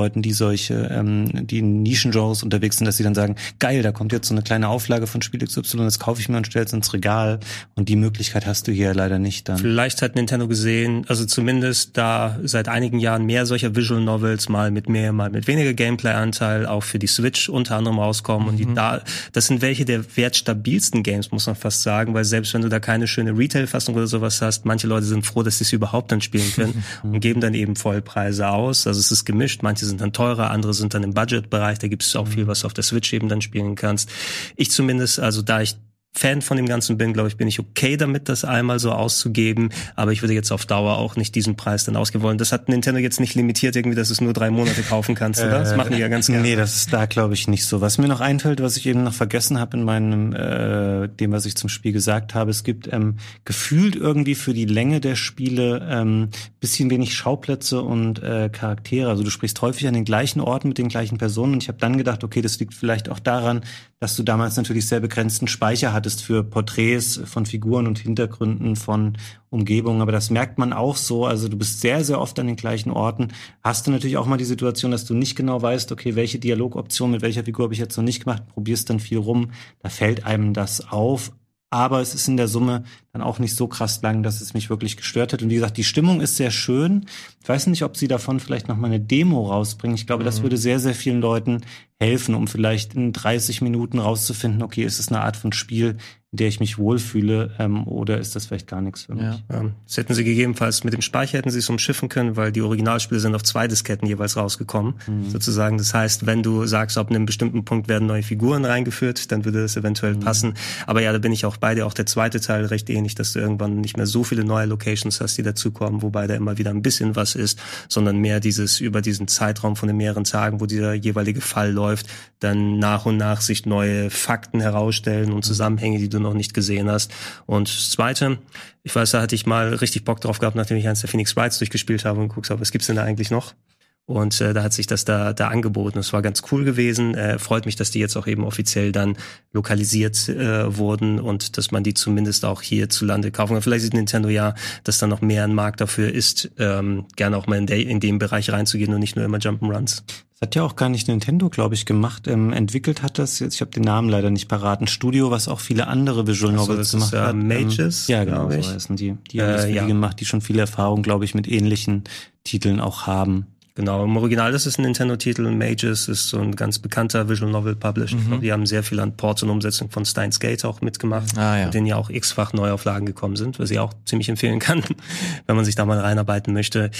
Speaker 3: solche, die in Nischengenres unterwegs sind, dass sie dann sagen, geil, da kommt jetzt so eine kleine Auflage von Spiel XY, das kaufe ich mir und stelle es ins Regal. Und die Möglichkeit hast du hier leider nicht dann.
Speaker 4: Vielleicht hat Nintendo gesehen, also zumindest da seit einigen Jahren mehr solcher Visual Novels, mal mit mehr, mal mit weniger Gameplay-Anteil, auch für die Switch unter anderem rauskommen. Und das sind welche der wertstabilsten Games, muss man fast sagen, weil selbst wenn du da keine schöne Retail-Fassung oder sowas hast, manche Leute sind froh, dass sie es überhaupt dann spielen können und geben dann eben Vollpreise aus. Also es ist gemischt, manche sind dann teurer, andere sind dann im Budget-Bereich, da gibt es auch viel, was du auf der Switch eben dann spielen kannst. Ich zumindest, also da ich Fan von dem Ganzen bin, glaube ich, bin ich okay damit, das einmal so auszugeben, aber ich würde jetzt auf Dauer auch nicht diesen Preis dann ausgeben wollen. Das hat Nintendo jetzt nicht limitiert irgendwie, dass du es nur 3 Monate kaufen kannst, oder? Das machen die ja ganz gerne.
Speaker 3: Nee, das ist da, glaube ich, nicht so. Was mir noch einfällt, was ich eben noch vergessen habe in meinem, dem, was ich zum Spiel gesagt habe, es gibt gefühlt irgendwie für die Länge der Spiele bisschen wenig Schauplätze und Charaktere. Also du sprichst häufig an den gleichen Orten mit den gleichen Personen und ich habe dann gedacht, okay, das liegt vielleicht auch daran, dass du damals natürlich sehr begrenzten Speicher hattest für Porträts von Figuren und Hintergründen von Umgebungen. Aber das merkt man auch so. Also du bist sehr, sehr oft an den gleichen Orten. Hast du natürlich auch mal die Situation, dass du nicht genau weißt, okay, welche Dialogoption mit welcher Figur habe ich jetzt noch nicht gemacht, probierst dann viel rum. Da fällt einem das auf. Aber es ist in der Summe dann auch nicht so krass lang, dass es mich wirklich gestört hat. Und wie gesagt, die Stimmung ist sehr schön. Ich weiß nicht, ob sie davon vielleicht noch mal eine Demo rausbringen. Ich glaube, das würde sehr, sehr vielen Leuten helfen, um vielleicht in 30 Minuten rauszufinden, okay, ist es eine Art von Spiel, in der ich mich wohlfühle, oder ist das vielleicht gar nichts für mich?
Speaker 4: Ja. Das hätten sie gegebenenfalls mit dem Speicher hätten sie es umschiffen können, weil die Originalspiele sind auf 2 Disketten jeweils rausgekommen, sozusagen. Das heißt, wenn du sagst, ab einem bestimmten Punkt werden neue Figuren reingeführt, dann würde das eventuell passen. Aber ja, da bin ich auch bei dir, auch der zweite Teil recht ähnlich, dass du irgendwann nicht mehr so viele neue Locations hast, die dazukommen, wobei da immer wieder ein bisschen was ist, sondern mehr dieses über diesen Zeitraum von den mehreren Tagen, wo dieser jeweilige Fall läuft, dann nach und nach sich neue Fakten herausstellen und Zusammenhänge, die du noch nicht gesehen hast. Und das Zweite, ich weiß, da hatte ich mal richtig Bock drauf gehabt, nachdem ich eins der Phoenix Wrights durchgespielt habe und geguckt habe, was gibt's denn da eigentlich noch? Und da hat sich das da angeboten. Das war ganz cool gewesen. Freut mich, dass die jetzt auch eben offiziell dann lokalisiert wurden und dass man die zumindest auch hierzulande kaufen kann. Vielleicht sieht Nintendo ja, dass da noch mehr ein Markt dafür ist, gerne auch mal in dem Bereich reinzugehen und nicht nur immer Jump'n'Runs.
Speaker 3: Das hat ja auch gar nicht Nintendo, glaube ich, gemacht. Entwickelt hat das jetzt, ich habe den Namen leider nicht parat, ein Studio, was auch viele andere Visual Novels gemacht hat.
Speaker 4: Mages,
Speaker 3: ja, genau, so heißen die. Die haben das für die gemacht, die schon viel Erfahrung, glaube ich, mit ähnlichen Titeln auch haben.
Speaker 4: Genau, im Original ist es ein Nintendo-Titel und Mages ist so ein ganz bekannter Visual Novel Publisher. Ich glaube, die haben sehr viel an Ports und Umsetzung von Steins Gate auch mitgemacht, mit denen ja auch x-fach Neuauflagen gekommen sind, was ich auch ziemlich empfehlen kann, wenn man sich da mal reinarbeiten möchte.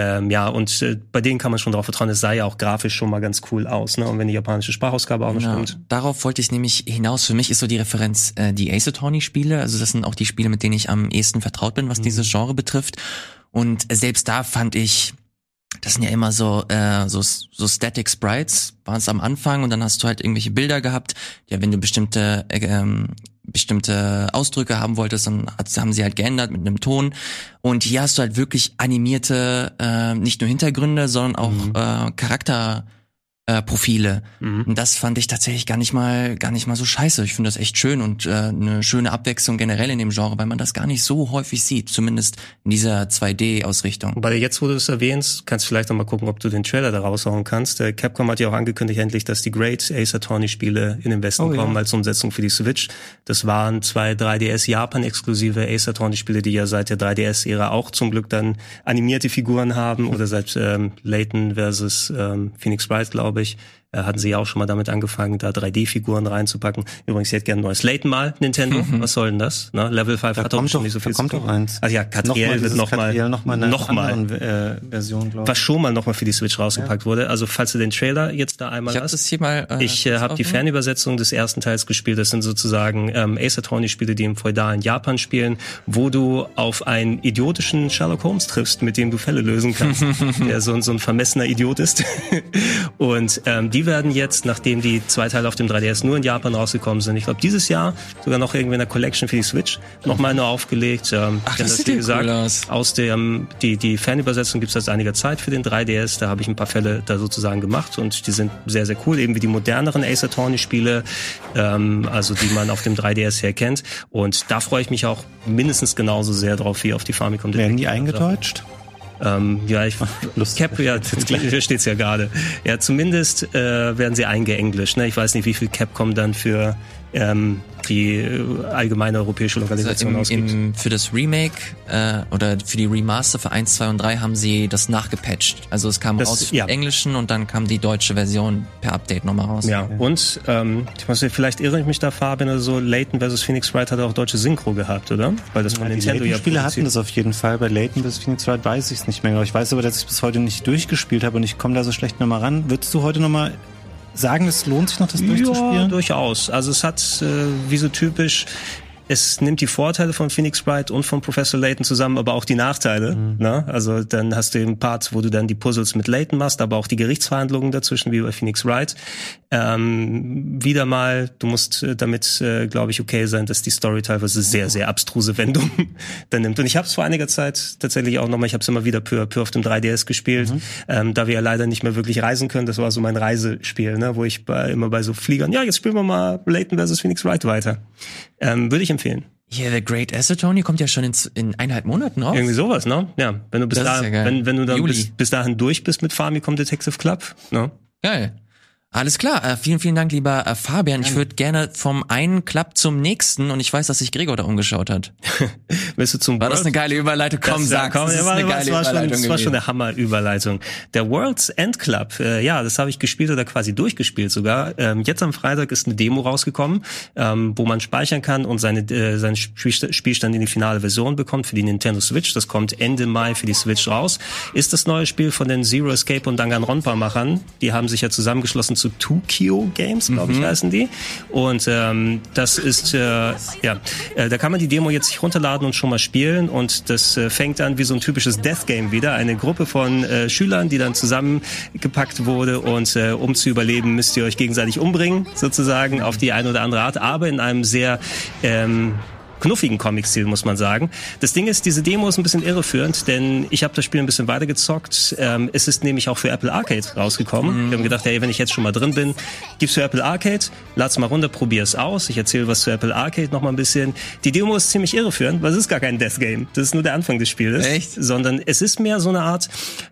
Speaker 4: Bei denen kann man schon darauf vertrauen, es sah ja auch grafisch schon mal ganz cool aus, ne? Und wenn die japanische Sprachausgabe auch noch stimmt.
Speaker 2: Darauf wollte ich nämlich hinaus. Für mich ist so die Referenz die Ace Attorney-Spiele. Also das sind auch die Spiele, mit denen ich am ehesten vertraut bin, was dieses Genre betrifft. Und selbst da fand ich, das sind ja immer so Static Sprites, waren es am Anfang, und dann hast du halt irgendwelche Bilder gehabt. Ja, wenn du bestimmte Ausdrücke haben wolltest, dann haben sie halt geändert mit einem Ton. Und hier hast du halt wirklich animierte, nicht nur Hintergründe, sondern auch Charakterprofile. Und das fand ich tatsächlich gar nicht mal so scheiße. Ich finde das echt schön und eine schöne Abwechslung generell in dem Genre, weil man das gar nicht so häufig sieht, zumindest in dieser 2D-Ausrichtung.
Speaker 4: Wobei jetzt, wo du es erwähnst, kannst du vielleicht noch mal gucken, ob du den Trailer da raushauen kannst. Capcom hat ja auch angekündigt endlich, dass die Great Ace Attorney-Spiele in den Westen kommen als Umsetzung für die Switch. Das waren 2 3DS-Japan-exklusive Ace Attorney-Spiele, die ja seit der 3DS-Ära auch zum Glück dann animierte Figuren haben, oder seit Layton versus Phoenix Wright, glaube ich. Hatten sie ja auch schon mal damit angefangen, da 3D-Figuren reinzupacken. Übrigens, sie hätte gerne ein neues Layton mal, Nintendo. Was soll denn das? Na, Level 5 hat doch schon nicht so viel
Speaker 3: zu tun. Da kommt doch eins.
Speaker 4: Also ja, Catriel wird nochmal
Speaker 3: eine Version, glaube ich.
Speaker 4: Was schon mal nochmal für die Switch rausgepackt wurde. Also falls du den Trailer jetzt da einmal hast. Ich habe die Fernübersetzung des ersten Teils gespielt. Das sind sozusagen Ace Attorney-Spiele, die im feudalen Japan spielen, wo du auf einen idiotischen Sherlock Holmes triffst, mit dem du Fälle lösen kannst. Der so ein vermessener Idiot ist. Und die werden jetzt, nachdem die 2 Teile auf dem 3DS nur in Japan rausgekommen sind, ich glaube dieses Jahr sogar noch irgendwie in der Collection für die Switch nochmal neu aufgelegt.
Speaker 2: Das sieht wie gesagt cool aus.
Speaker 4: Aus die Fernübersetzung gibt es seit einiger Zeit für den 3DS. Da habe ich ein paar Fälle da sozusagen gemacht und die sind sehr, sehr cool, eben wie die moderneren Ace Attorney-Spiele, also die man auf dem 3DS her kennt. Und da freue ich mich auch mindestens genauso sehr drauf wie auf die Famicom.
Speaker 3: Werden die eingedeutscht?
Speaker 4: Cap, ja, hier steht's ja gerade. Ja, zumindest werden sie eingeenglischt. Ne? Ich weiß nicht, wie viel Capcom dann für die allgemeine europäische Lokalisation ausgibt.
Speaker 2: Für das Remake oder für die Remaster für 1, 2 und 3 haben sie das nachgepatcht. Also es kam raus im Englischen und dann kam die deutsche Version per Update nochmal raus.
Speaker 4: Ja, und ich weiß nicht, vielleicht irre ich mich da, Fabian, oder so, Layton vs. Phoenix Wright hat auch deutsche Synchro gehabt, oder? Weil das von Nintendo
Speaker 3: ja Spiele hatten das auf jeden Fall. Bei Layton vs. Phoenix Wright weiß ich es nicht mehr genau. Ich weiß aber, dass ich bis heute nicht durchgespielt habe und ich komme da so schlecht nochmal ran. Würdest du heute nochmal sagen, es lohnt sich noch, das durchzuspielen?
Speaker 4: Ja, durchaus. Also es hat, wie so typisch, es nimmt die Vorteile von Phoenix Wright und von Professor Layton zusammen, aber auch die Nachteile. Ne? Also dann hast du den Part, wo du dann die Puzzles mit Layton machst, aber auch die Gerichtsverhandlungen dazwischen, wie bei Phoenix Wright. Wieder mal, du musst damit, glaube ich, okay sein, dass die Story teilweise sehr, sehr abstruse Wendungen dann nimmt. Und ich habe es vor einiger Zeit tatsächlich auch nochmal, ich habe es immer wieder peu à peu auf dem 3DS gespielt, da wir ja leider nicht mehr wirklich reisen können. Das war so mein Reisespiel, ne? Wo ich immer bei so Fliegern, ja, jetzt spielen wir mal Layton vs. Phoenix Wright weiter. Würde ich empfehlen.
Speaker 2: Yeah, The Great Acetone kommt ja schon in 1,5 Monaten raus.
Speaker 4: Irgendwie sowas, ne? Ja, wenn du bis dahin,
Speaker 2: ja
Speaker 4: wenn du dann bis dahin durch bist mit Famicom Detective Club, ne?
Speaker 2: Geil. Alles klar, vielen, vielen Dank, lieber Fabian. Ich würde gerne vom einen Club zum nächsten und ich weiß, dass sich Gregor da umgeschaut hat.
Speaker 4: Willst du zum
Speaker 2: War das eine geile Überleitung? Komm, sag, das ist eine geile Überleitung.
Speaker 4: Das war schon eine Hammer-Überleitung. Der World's End Club, ja, das habe ich gespielt oder quasi durchgespielt sogar. Jetzt am Freitag ist eine Demo rausgekommen, wo man speichern kann und seinen Spielstand in die finale Version bekommt für die Nintendo Switch. Das kommt Ende Mai für die Switch raus. Ist das neue Spiel von den Zero Escape und Danganronpa-Machern. Die haben sich ja zusammengeschlossen zu Tokyo Games, glaube ich, heißen die. Und das ist, da kann man die Demo jetzt sich runterladen und schon mal spielen. Und das fängt an wie so ein typisches Death Game wieder. Eine Gruppe von Schülern, die dann zusammengepackt wurde. Und um zu überleben, müsst ihr euch gegenseitig umbringen, sozusagen, auf die eine oder andere Art. Aber in einem sehr knuffigen Comic-Stil, muss man sagen. Das Ding ist, diese Demo ist ein bisschen irreführend, denn ich habe das Spiel ein bisschen weitergezockt. Es ist nämlich auch für Apple Arcade rausgekommen. Wir haben gedacht, hey, wenn ich jetzt schon mal drin bin, gib's für Apple Arcade, lad's mal runter, probier's aus. Ich erzähle was zu Apple Arcade noch mal ein bisschen. Die Demo ist ziemlich irreführend, weil es ist gar kein Death Game. Das ist nur der Anfang des Spiels.
Speaker 2: Echt?
Speaker 4: Sondern es ist mehr so eine Art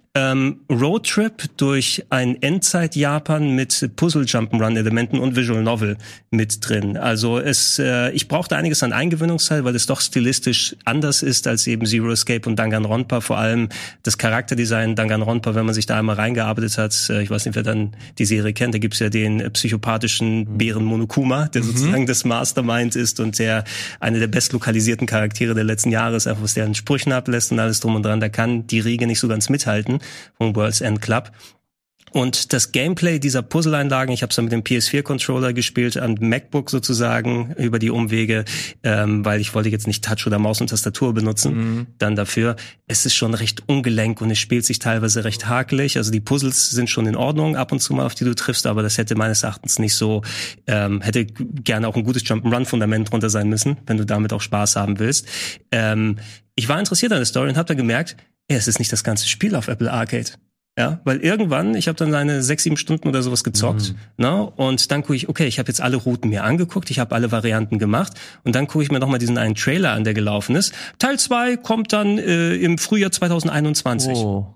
Speaker 4: Roadtrip durch ein Endzeit-Japan mit Puzzle-Jump'n'Run-Elementen und Visual Novel mit drin. Also ich brauchte einiges an Eingewöhnungszeit, weil es doch stilistisch anders ist als eben Zero Escape und Danganronpa. Vor allem das Charakterdesign Danganronpa, wenn man sich da einmal reingearbeitet hat. Ich weiß nicht, wer dann die Serie kennt. Da gibt's ja den psychopathischen Bären Monokuma, der sozusagen das Mastermind ist und der eine der bestlokalisierten Charaktere der letzten Jahre ist, einfach was der an Sprüchen ablässt und alles drum und dran. Da kann die Riege nicht so ganz mithalten vom World's End Club. Und das Gameplay dieser Puzzle-Einlagen, ich habe es dann mit dem PS4-Controller gespielt, am MacBook sozusagen über die Umwege, weil ich wollte jetzt nicht Touch oder Maus und Tastatur benutzen, dann dafür. Es ist schon recht ungelenk und es spielt sich teilweise recht hakelig. Also die Puzzles sind schon in Ordnung, ab und zu mal, auf die du triffst, aber das hätte meines Erachtens nicht so, hätte gerne auch ein gutes Jump'n'Run-Fundament drunter sein müssen, wenn du damit auch Spaß haben willst. Ich war interessiert an der Story und habe dann gemerkt, es ist nicht das ganze Spiel auf Apple Arcade. Ja, weil irgendwann, ich habe dann eine 6-7 Stunden oder sowas gezockt, ne? Und dann gucke ich, okay, ich habe jetzt alle Routen mir angeguckt, ich habe alle Varianten gemacht und dann gucke ich mir nochmal diesen einen Trailer an, der gelaufen ist. Teil 2 kommt dann im Frühjahr 2021.
Speaker 3: Oh.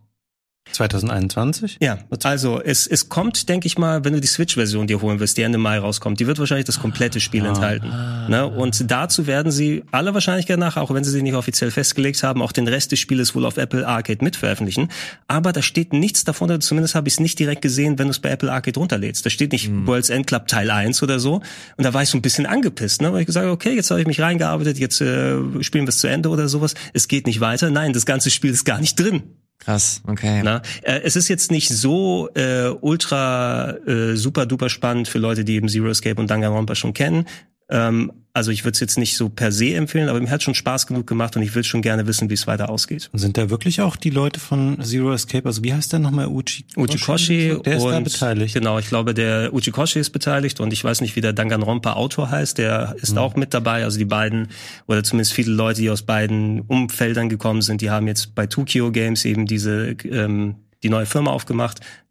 Speaker 3: 2021?
Speaker 4: Ja, also es kommt, denke ich mal, wenn du die Switch-Version dir holen wirst, die Ende Mai rauskommt, die wird wahrscheinlich das komplette Spiel enthalten. Ne? Und dazu werden sie aller Wahrscheinlichkeit nach, auch wenn sie nicht offiziell festgelegt haben, auch den Rest des Spieles wohl auf Apple Arcade mitveröffentlichen. Aber da steht nichts davon, zumindest habe ich es nicht direkt gesehen, wenn du es bei Apple Arcade runterlädst. Da steht nicht World's End Club Teil 1 oder so. Und da war ich so ein bisschen angepisst, ne? Weil ich gesagt habe, okay, jetzt habe ich mich reingearbeitet, jetzt spielen wir es zu Ende oder sowas. Es geht nicht weiter. Nein, das ganze Spiel ist gar nicht drin.
Speaker 2: Krass, okay.
Speaker 4: Na, es ist jetzt nicht so ultra super duper spannend für Leute, die eben Zero Escape und Danganronpa schon kennen. Also ich würde es jetzt nicht so per se empfehlen, aber mir hat schon Spaß genug gemacht und ich will schon gerne wissen, wie es weiter ausgeht.
Speaker 3: Und sind da wirklich auch die Leute von Zero Escape, also wie heißt der nochmal?
Speaker 4: Uchikoshi.
Speaker 3: Der ist da beteiligt.
Speaker 4: Genau, ich glaube, der Uchikoshi ist beteiligt und ich weiß nicht, wie der Danganronpa-Autor heißt, der ist auch mit dabei. Also die beiden, oder zumindest viele Leute, die aus beiden Umfeldern gekommen sind, die haben jetzt bei Tokyo Games eben die neue Firma aufgemacht.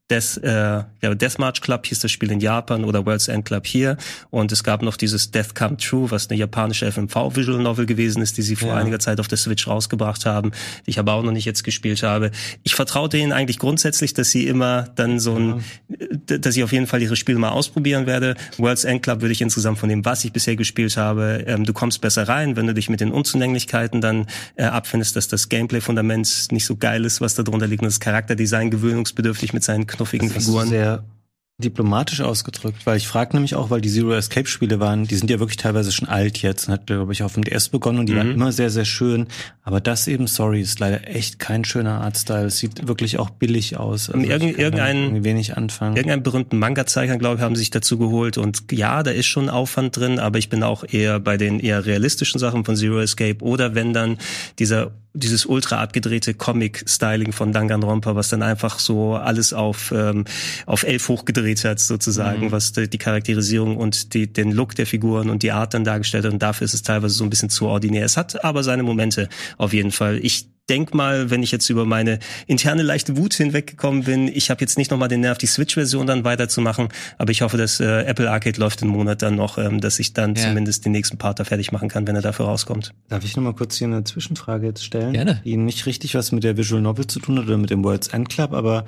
Speaker 4: Deathmarch Club hieß das Spiel in Japan oder World's End Club hier. Und es gab noch dieses Death Come True, was eine japanische FMV-Visual Novel gewesen ist, die sie vor einiger Zeit auf der Switch rausgebracht haben, die ich aber auch noch nicht jetzt gespielt habe. Ich vertraue denen eigentlich grundsätzlich, dass sie immer dann dass ich auf jeden Fall ihre Spiele mal ausprobieren werde. World's End Club würde ich insgesamt von dem, was ich bisher gespielt habe, du kommst besser rein, wenn du dich mit den Unzulänglichkeiten dann abfindest, dass das Gameplay-Fundament nicht so geil ist, was da drunter liegt, und das Charakterdesign gewöhnungsbedürftig mit seinen knuffigen Figuren.
Speaker 3: Sehr diplomatisch ausgedrückt, weil ich frage nämlich auch, weil die Zero Escape Spiele die sind ja wirklich teilweise schon alt jetzt und hat, glaube ich, auf dem DS begonnen und die waren immer sehr, sehr schön, aber das eben, ist leider echt kein schöner Artstyle. Es sieht wirklich auch billig aus. Also wenig anfangen.
Speaker 4: Irgendeinen berühmten Manga-Zeichner, glaube ich, haben sie sich dazu geholt und ja, da ist schon Aufwand drin, aber ich bin auch eher bei den eher realistischen Sachen von Zero Escape oder wenn dann dieses ultra abgedrehte Comic-Styling von Danganronpa, was dann einfach so alles auf 11 hochgedreht hat, sozusagen, was die Charakterisierung und den Look der Figuren und die Art dann dargestellt hat. Und dafür ist es teilweise so ein bisschen zu ordinär. Es hat aber seine Momente auf jeden Fall. Ich denk mal, wenn ich jetzt über meine interne leichte Wut hinweggekommen bin, ich habe jetzt nicht nochmal den Nerv, die Switch-Version dann weiterzumachen, aber ich hoffe, dass Apple Arcade läuft den Monat dann noch, dass ich dann zumindest den nächsten Part da fertig machen kann, wenn er dafür rauskommt.
Speaker 3: Darf ich nochmal kurz hier eine Zwischenfrage jetzt stellen?
Speaker 2: Gerne.
Speaker 3: Die nicht richtig was mit der Visual Novel zu tun hat oder mit dem World's End Club, aber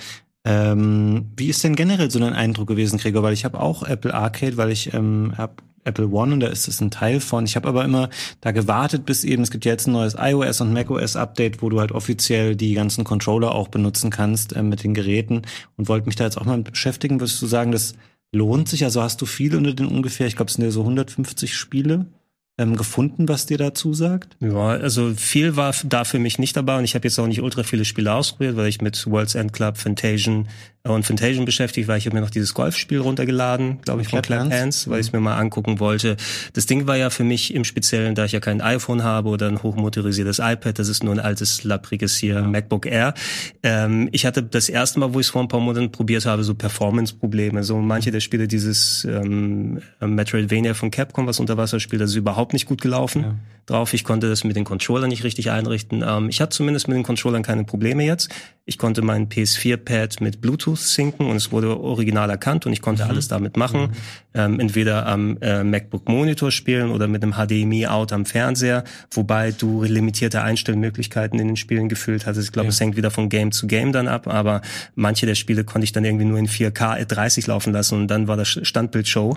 Speaker 3: wie ist denn generell so ein Eindruck gewesen, Gregor? Weil ich habe auch Apple Arcade, weil ich habe Apple One und da ist es ein Teil von. Ich habe aber immer da gewartet, bis eben, es gibt ja jetzt ein neues iOS und macOS Update, wo du halt offiziell die ganzen Controller auch benutzen kannst mit den Geräten und wollte mich da jetzt auch mal beschäftigen. Würdest du sagen, das lohnt sich? Also hast du viel unter den ungefähr, ich glaube, es sind ja so 150 Spiele gefunden, was dir dazu sagt?
Speaker 4: Ja, also viel war da für mich nicht dabei und ich habe jetzt auch nicht ultra viele Spiele ausprobiert, weil ich mit World's End Club, Fantasian beschäftigt war. Ich habe mir noch dieses Golfspiel runtergeladen, glaube ich, von Clap Hands, weil ich es mir mal angucken wollte. Das Ding war ja für mich im Speziellen, da ich ja kein iPhone habe oder ein hochmotorisiertes iPad, das ist nur ein altes, lappriges hier MacBook Air. Ich hatte das erste Mal, wo ich es vor ein paar Monaten probiert habe, so Performance-Probleme. So manche der Spiele, dieses Metroidvania von Capcom, was Unterwasserspiel, das ist überhaupt nicht gut gelaufen drauf. Ich konnte das mit den Controllern nicht richtig einrichten. Ich hatte zumindest mit den Controllern keine Probleme jetzt. Ich konnte mein PS4-Pad mit Bluetooth synken und es wurde original erkannt und ich konnte alles damit machen. Entweder am MacBook-Monitor spielen oder mit einem HDMI-Out am Fernseher, wobei du limitierte Einstellmöglichkeiten in den Spielen gefühlt hattest. Ich glaube, es hängt wieder von Game zu Game dann ab, aber manche der Spiele konnte ich dann irgendwie nur in 4K 30 laufen lassen und dann war das Standbildshow.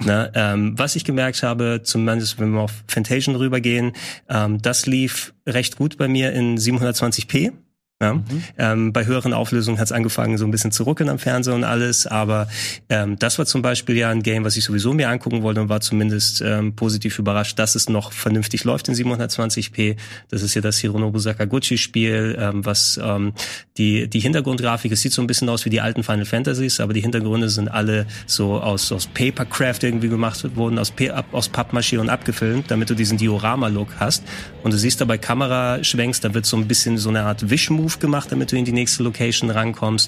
Speaker 4: Was ich gemerkt habe, zumindest wenn wir auf Fantasian rübergehen, das lief recht gut bei mir in 720p. Ja. Bei höheren Auflösungen hat es angefangen, so ein bisschen zu ruckeln am Fernseher und alles, aber das war zum Beispiel ja ein Game, was ich sowieso mir angucken wollte und war zumindest positiv überrascht, dass es noch vernünftig läuft in 720p. Das ist ja das Hironobu Sakaguchi-Spiel, was die Hintergrundgrafik, es sieht so ein bisschen aus wie die alten Final Fantasies, aber die Hintergründe sind alle so aus Papercraft irgendwie gemacht worden, aus Pappmaché und abgefilmt, damit du diesen Diorama-Look hast. Und du siehst da bei Kameraschwenks, da wird so ein bisschen so eine Art Wish-Move gemacht, damit du in die nächste Location rankommst.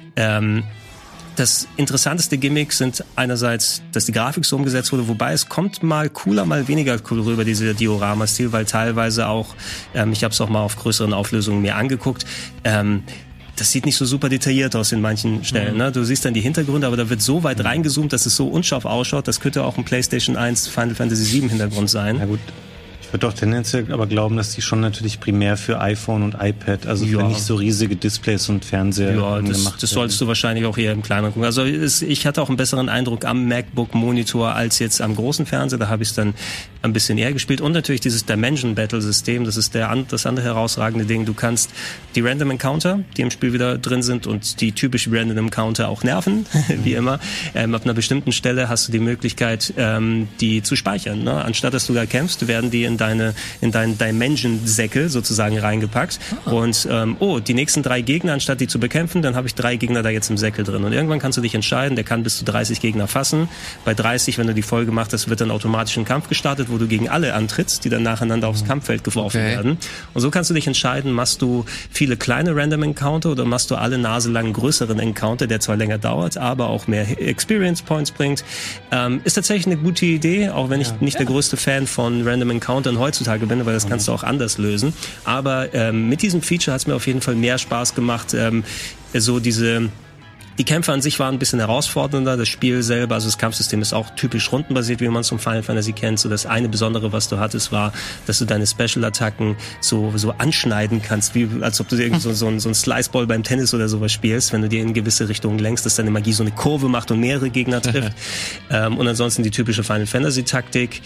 Speaker 4: Das interessanteste Gimmick sind einerseits, dass die Grafik so umgesetzt wurde, wobei es kommt mal cooler, mal weniger cool rüber, dieser Diorama-Stil, weil teilweise auch, ich habe es auch mal auf größeren Auflösungen mir angeguckt, das sieht nicht so super detailliert aus in manchen Stellen. Ne? Du siehst dann die Hintergründe, aber da wird so weit reingezoomt, dass es so unscharf ausschaut. Das könnte auch ein PlayStation 1 Final Fantasy VII Hintergrund sein.
Speaker 3: Na gut. Ich würde doch tendenziell aber glauben, dass die schon natürlich primär für iPhone und iPad, also für nicht so riesige Displays und Fernseher gemacht werden. Das solltest du wahrscheinlich auch eher im kleineren gucken.
Speaker 4: Also ich hatte auch einen besseren Eindruck am MacBook-Monitor als jetzt am großen Fernseher. Da habe ich es dann ein bisschen eher gespielt. Und natürlich dieses Dimension-Battle-System, das ist das andere herausragende Ding. Du kannst die Random Encounter, die im Spiel wieder drin sind und die typischen Random Encounter auch nerven, wie immer. Ab einer bestimmten Stelle hast du die Möglichkeit, die zu speichern. Ne? Anstatt dass du da kämpfst, werden die in deinen Dimension-Säckel sozusagen reingepackt. Und die nächsten 3 Gegner, anstatt die zu bekämpfen, dann habe ich 3 Gegner da jetzt im Säckel drin. Und irgendwann kannst du dich entscheiden, der kann bis zu 30 Gegner fassen. Bei 30, wenn du die voll gemacht hast, wird dann automatisch ein Kampf gestartet, wo du gegen alle antrittst, die dann nacheinander aufs Kampffeld geworfen werden. Und so kannst du dich entscheiden, machst du viele kleine Random Encounter oder machst du alle naselangen größeren Encounter, der zwar länger dauert, aber auch mehr Experience Points bringt. Ist tatsächlich eine gute Idee, auch wenn ich nicht der größte Fan von Random Encountern heutzutage bin, weil das kannst du auch anders lösen. Aber mit diesem Feature hat es mir auf jeden Fall mehr Spaß gemacht, so diese Die Kämpfe an sich waren ein bisschen herausfordernder. Das Spiel selber, also das Kampfsystem ist auch typisch rundenbasiert, wie man es vom Final Fantasy kennt. So das eine Besondere, was du hattest, war, dass du deine Special-Attacken so anschneiden kannst, wie als ob du irgend so ein Sliceball beim Tennis oder sowas spielst, wenn du dir in gewisse Richtungen lenkst, dass deine Magie so eine Kurve macht und mehrere Gegner trifft. Und ansonsten die typische Final Fantasy-Taktik.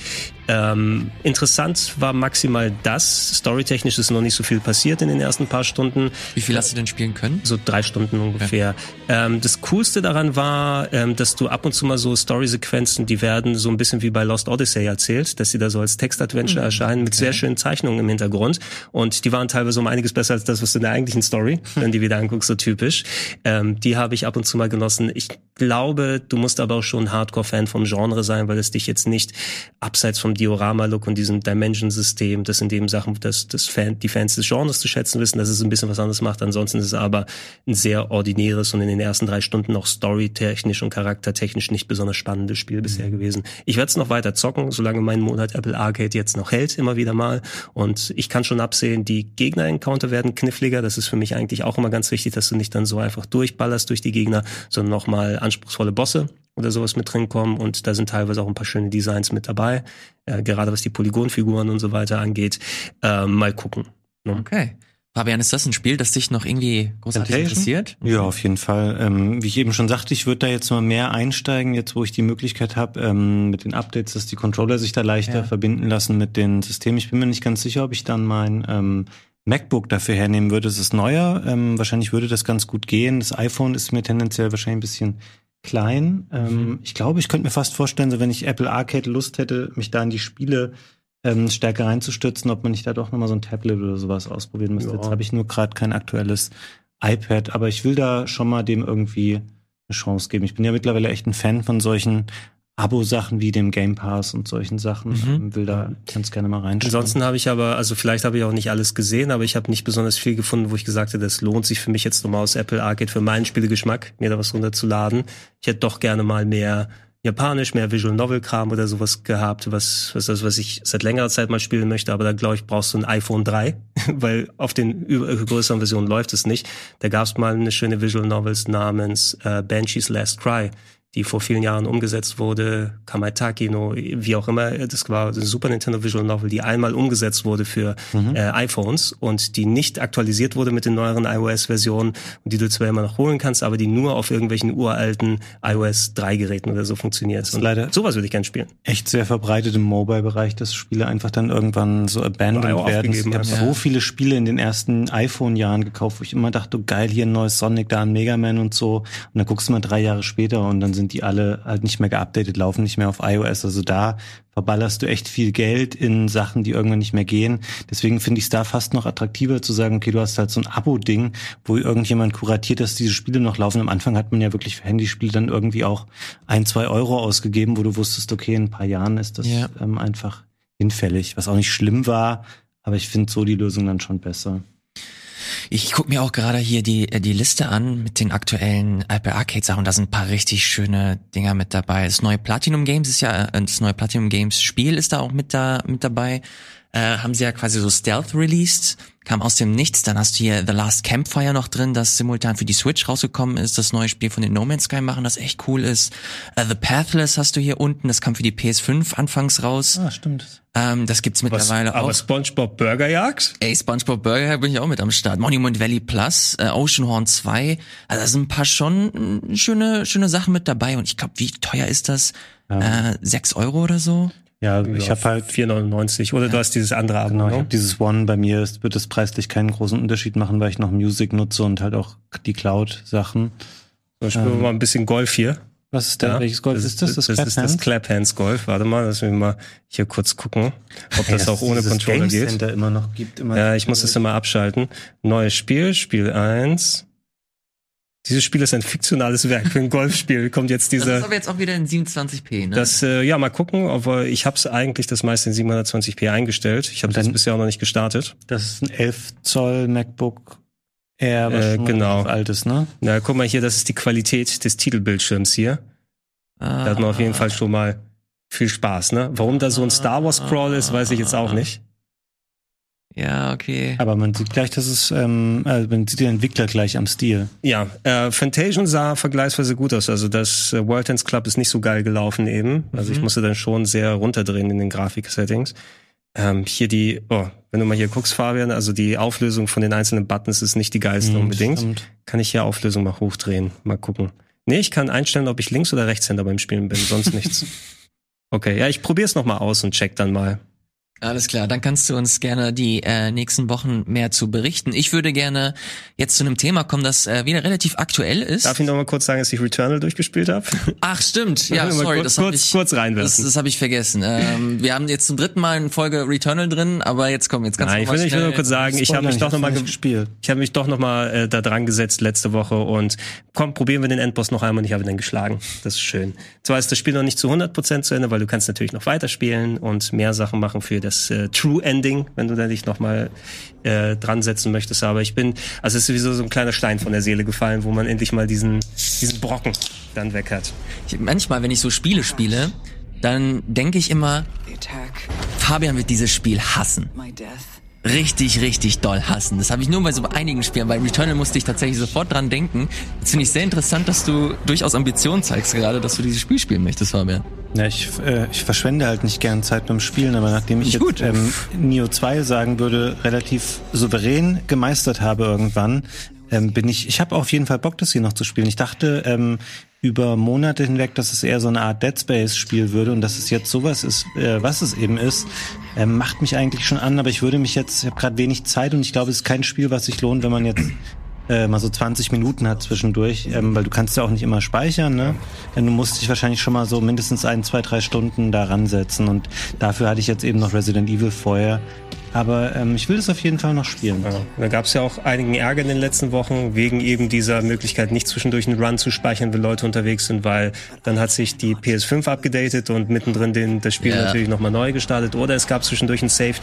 Speaker 4: Interessant war maximal das. Storytechnisch ist noch nicht so viel passiert in den ersten paar Stunden.
Speaker 2: Wie viel hast du denn spielen können?
Speaker 4: So 3 Stunden ungefähr. Okay. Das Coolste daran war, dass du ab und zu mal so Story-Sequenzen, die werden so ein bisschen wie bei Lost Odyssey erzählt, dass sie da so als Text-Adventure erscheinen mit sehr schönen Zeichnungen im Hintergrund. Und die waren teilweise um einiges besser als das, was du in der eigentlichen Story, wenn die wieder anguckst, so typisch. Die habe ich ab und zu mal genossen. Ich glaube, du musst aber auch schon ein Hardcore-Fan vom Genre sein, weil es dich jetzt nicht abseits vom Diorama-Look und diesem Dimension-System, das in dem Sachen, die Fans des Genres zu schätzen wissen, dass es ein bisschen was anderes macht. Ansonsten ist es aber ein sehr ordinäres und in den ersten 3 Stunden auch storytechnisch und charaktertechnisch nicht besonders spannendes Spiel bisher gewesen. Ich werde es noch weiter zocken, solange mein Monat Apple Arcade jetzt noch hält, immer wieder mal. Und ich kann schon absehen, die Gegner-Encounter werden kniffliger. Das ist für mich eigentlich auch immer ganz wichtig, dass du nicht dann so einfach durchballerst durch die Gegner, sondern nochmal anspruchsvolle Bosse oder sowas mit drin kommen. Und da sind teilweise auch ein paar schöne Designs mit dabei. Gerade was die Polygonfiguren und so weiter angeht. Mal gucken. Ne?
Speaker 2: Okay. Fabian, ist das ein Spiel, das dich noch irgendwie großartig interessiert?
Speaker 3: Ja, auf jeden Fall. Wie ich eben schon sagte, ich würde da jetzt mal mehr einsteigen, jetzt wo ich die Möglichkeit habe, mit den Updates, dass die Controller sich da leichter verbinden lassen mit den Systemen. Ich bin mir nicht ganz sicher, ob ich dann mein MacBook dafür hernehmen würde. Es ist neuer. Wahrscheinlich würde das ganz gut gehen. Das iPhone ist mir tendenziell wahrscheinlich ein bisschen klein. Ich glaube, ich könnte mir fast vorstellen, so wenn ich Apple Arcade Lust hätte, mich da in die Spiele stärker reinzustürzen, ob man nicht da doch nochmal so ein Tablet oder sowas ausprobieren müsste. Ja. Jetzt habe ich nur gerade kein aktuelles iPad, aber ich will da schon mal dem irgendwie eine Chance geben. Ich bin ja mittlerweile echt ein Fan von solchen Abo-Sachen wie dem Game Pass und solchen Sachen. Will da ganz gerne mal reinschauen.
Speaker 4: Ansonsten habe ich aber, also vielleicht habe ich auch nicht alles gesehen, aber ich habe nicht besonders viel gefunden, wo ich gesagt hätte, das lohnt sich für mich jetzt nochmal aus Apple Arcade für meinen Spielegeschmack, mir da was runterzuladen. Ich hätte doch gerne mal mehr Japanisch, mehr Visual Novel Kram oder sowas gehabt, was ich seit längerer Zeit mal spielen möchte, aber da glaube ich, brauchst du ein iPhone 3, weil auf den größeren Versionen läuft es nicht. Da gab es mal eine schöne Visual Novels namens Banshee's Last Cry, die vor vielen Jahren umgesetzt wurde, Kamaitaki no, wie auch immer, das war eine Super Nintendo Visual Novel, die einmal umgesetzt wurde für iPhones und die nicht aktualisiert wurde mit den neueren iOS-Versionen und die du zwar immer noch holen kannst, aber die nur auf irgendwelchen uralten iOS 3-Geräten oder so funktioniert.
Speaker 3: Das ist leider
Speaker 4: sowas würde ich gerne spielen.
Speaker 3: Echt sehr verbreitet im Mobile-Bereich, dass Spiele einfach dann irgendwann so abandoned werden. Ich habe so viele Spiele in den ersten iPhone-Jahren gekauft, wo ich immer dachte, oh, geil, hier ein neues Sonic, da ein Mega Man und so. Und dann guckst du mal 3 Jahre später und dann sind die alle halt nicht mehr geupdatet, laufen nicht mehr auf iOS. Also da verballerst du echt viel Geld in Sachen, die irgendwann nicht mehr gehen. Deswegen finde ich es da fast noch attraktiver zu sagen, okay, du hast halt so ein Abo-Ding, wo irgendjemand kuratiert, dass diese Spiele noch laufen. Am Anfang hat man ja wirklich für Handyspiele dann irgendwie auch 1-2 Euro ausgegeben, wo du wusstest, okay, in ein paar Jahren ist das einfach hinfällig, was auch nicht schlimm war, aber ich finde so die Lösung dann schon besser.
Speaker 2: Ich gucke mir auch gerade hier die Liste an mit den aktuellen Apple Arcade Sachen. Da sind ein paar richtig schöne Dinger mit dabei. Das neue Platinum Games Spiel ist da auch mit dabei. Haben sie ja quasi so Stealth released, kam aus dem Nichts. Dann hast du hier The Last Campfire noch drin, das simultan für die Switch rausgekommen ist. Das neue Spiel von den No Man's Sky machen, das echt cool ist. The Pathless hast du hier unten, das kam für die PS5 anfangs raus.
Speaker 3: Ah, stimmt.
Speaker 2: Das gibt's mittlerweile auch.
Speaker 4: Aber SpongeBob Burgerjagd?
Speaker 2: Ey, SpongeBob Burgerjagd bin ich auch mit am Start. Monument Valley Plus, Oceanhorn 2. Also da sind ein paar schon schöne Sachen mit dabei. Und ich glaube, wie teuer ist das? 6 Euro oder so?
Speaker 3: Ja, ich habe halt
Speaker 4: 4,99 oder du hast dieses andere Abo.
Speaker 3: Genau, ich habe dieses One. Bei mir wird es preislich keinen großen Unterschied machen, weil ich noch Music nutze und halt auch die Cloud-Sachen.
Speaker 4: So, spielen wir mal ein bisschen Golf hier.
Speaker 3: Was ist da? Welches Golf ist das?
Speaker 4: Das ist das Clap-Hands Golf. Warte mal, lass mich mal hier kurz gucken, ob das auch ohne Controller geht.
Speaker 3: Center immer noch gibt.
Speaker 4: Ja, ich muss das immer abschalten. Neues Spiel 1. Dieses Spiel ist ein fiktionales Werk für ein Golfspiel. Kommt jetzt dieser.
Speaker 2: Das ist aber jetzt auch wieder in 27p, ne?
Speaker 4: Das, ja, mal gucken, aber ich hab's eigentlich das meiste in 720p eingestellt. Ich habe das bisher auch noch nicht gestartet.
Speaker 3: Das ist ein 11 Zoll MacBook Air, was schon
Speaker 4: genau.
Speaker 3: Altes, ne?
Speaker 4: Na, guck mal hier, das ist die Qualität des Titelbildschirms hier. Da hat man auf jeden Fall schon mal viel Spaß, ne? Warum da so ein Star Wars Scroll ist, weiß ich jetzt auch nicht.
Speaker 2: Ja, okay.
Speaker 3: Aber man sieht gleich, dass es, man sieht den Entwickler gleich am Stil.
Speaker 4: Ja, Fantasian sah vergleichsweise gut aus. Also das World Dance Club ist nicht so geil gelaufen eben. Also ich musste dann schon sehr runterdrehen in den Grafik-Settings. Hier wenn du mal hier guckst, Fabian, also die Auflösung von den einzelnen Buttons ist nicht die geilste unbedingt. Stimmt. Kann ich hier Auflösung mal hochdrehen? Mal gucken. Nee, ich kann einstellen, ob ich Links- oder Rechtshänder beim Spielen bin, sonst nichts. Okay, ja, ich probier's noch mal aus und check dann mal.
Speaker 2: Alles klar, dann kannst du uns gerne die nächsten Wochen mehr zu berichten. Ich würde gerne jetzt zu einem Thema kommen, das wieder relativ aktuell ist.
Speaker 4: Darf ich noch mal kurz sagen, dass ich Returnal durchgespielt habe?
Speaker 2: Ach, stimmt. Ja, sorry, das habe ich
Speaker 4: kurz reinwerfen.
Speaker 2: Das habe ich vergessen. Wir haben jetzt zum 3. Mal in Folge Returnal drin, aber jetzt kannst du
Speaker 4: mal schnell. Ich will nur kurz sagen, ich habe mich doch noch mal da dran gesetzt letzte Woche und probieren wir den Endboss noch einmal und ich habe ihn dann geschlagen. Das ist schön. Zwar ist das Spiel noch nicht zu 100% zu Ende, weil du kannst natürlich noch weiterspielen und mehr Sachen machen für das True Ending, wenn du da dich nochmal dran setzen möchtest. Aber es ist sowieso so ein kleiner Stein von der Seele gefallen, wo man endlich mal diesen Brocken dann weg hat.
Speaker 2: Manchmal, wenn ich so Spiele spiele, dann denke ich immer, Fabian wird dieses Spiel hassen. Richtig, richtig doll hassen. Das habe ich nur bei so einigen Spielen. Bei Returnal musste ich tatsächlich sofort dran denken. Jetzt finde ich sehr interessant, dass du durchaus Ambitionen zeigst gerade, dass du dieses Spiel spielen möchtest, Fabian.
Speaker 3: Ja, ich verschwende halt nicht gern Zeit beim Spielen, aber nachdem ich jetzt Nioh 2 sagen würde, relativ souverän gemeistert habe irgendwann, ich habe auf jeden Fall Bock, das hier noch zu spielen. Ich dachte über Monate hinweg, dass es eher so eine Art Dead Space Spiel würde und dass es jetzt sowas ist, was es eben ist, macht mich eigentlich schon an, aber ich habe gerade wenig Zeit und ich glaube, es ist kein Spiel, was sich lohnt, wenn man jetzt mal so 20 Minuten hat zwischendurch, weil du kannst ja auch nicht immer speichern, ne? Du musst dich wahrscheinlich schon mal so mindestens 1, 2, 3 Stunden da ransetzen und dafür hatte ich jetzt eben noch Resident Evil vorher. Aber ich will das auf jeden Fall noch spielen.
Speaker 4: Ja, da gab es ja auch einigen Ärger in den letzten Wochen, wegen eben dieser Möglichkeit, nicht zwischendurch einen Run zu speichern, wenn Leute unterwegs sind, weil dann hat sich die PS5 abgedatet und mittendrin das Spiel natürlich nochmal neu gestartet. Oder es gab zwischendurch einen Save,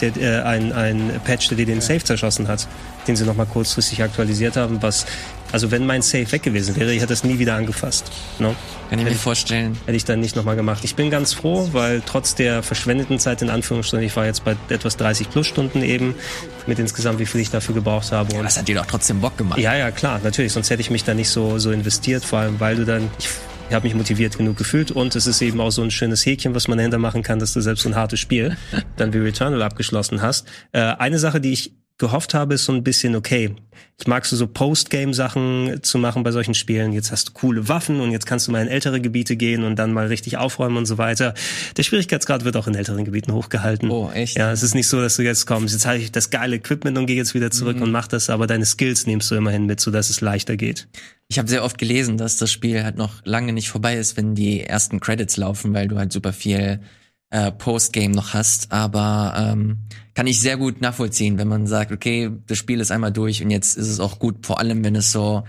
Speaker 4: ein Patch, der den Save zerschossen hat, den sie nochmal kurzfristig aktualisiert haben, also wenn mein Save weg gewesen wäre, ich hätte das nie wieder angefasst. No?
Speaker 2: Kann ich mir vorstellen.
Speaker 4: Hätte ich dann nicht nochmal gemacht. Ich bin ganz froh, weil trotz der verschwendeten Zeit in Anführungsstrichen, ich war jetzt bei etwas 30 plus Stunden eben, mit insgesamt wie viel ich dafür gebraucht habe.
Speaker 2: Ja, das hat dir doch trotzdem Bock gemacht.
Speaker 4: Ja, klar, natürlich. Sonst hätte ich mich da nicht so investiert, vor allem weil ich habe mich motiviert genug gefühlt und es ist eben auch so ein schönes Häkchen, was man dahinter machen kann, dass du selbst so ein hartes Spiel dann wie Returnal abgeschlossen hast. Eine Sache, die ich gehofft habe, ist so ein bisschen, okay, ich mag so Postgame-Sachen zu machen bei solchen Spielen. Jetzt hast du coole Waffen und jetzt kannst du mal in ältere Gebiete gehen und dann mal richtig aufräumen und so weiter. Der Schwierigkeitsgrad wird auch in älteren Gebieten hochgehalten.
Speaker 2: Oh, echt?
Speaker 4: Ja, es ist nicht so, dass du jetzt kommst, jetzt habe ich das geile Equipment und gehe jetzt wieder zurück und mach das, aber deine Skills nimmst du immerhin mit, sodass es leichter geht.
Speaker 2: Ich habe sehr oft gelesen, dass das Spiel halt noch lange nicht vorbei ist, wenn die ersten Credits laufen, weil du halt super viel Postgame noch hast, aber kann ich sehr gut nachvollziehen, wenn man sagt, okay, das Spiel ist einmal durch und jetzt ist es auch gut, vor allem wenn es so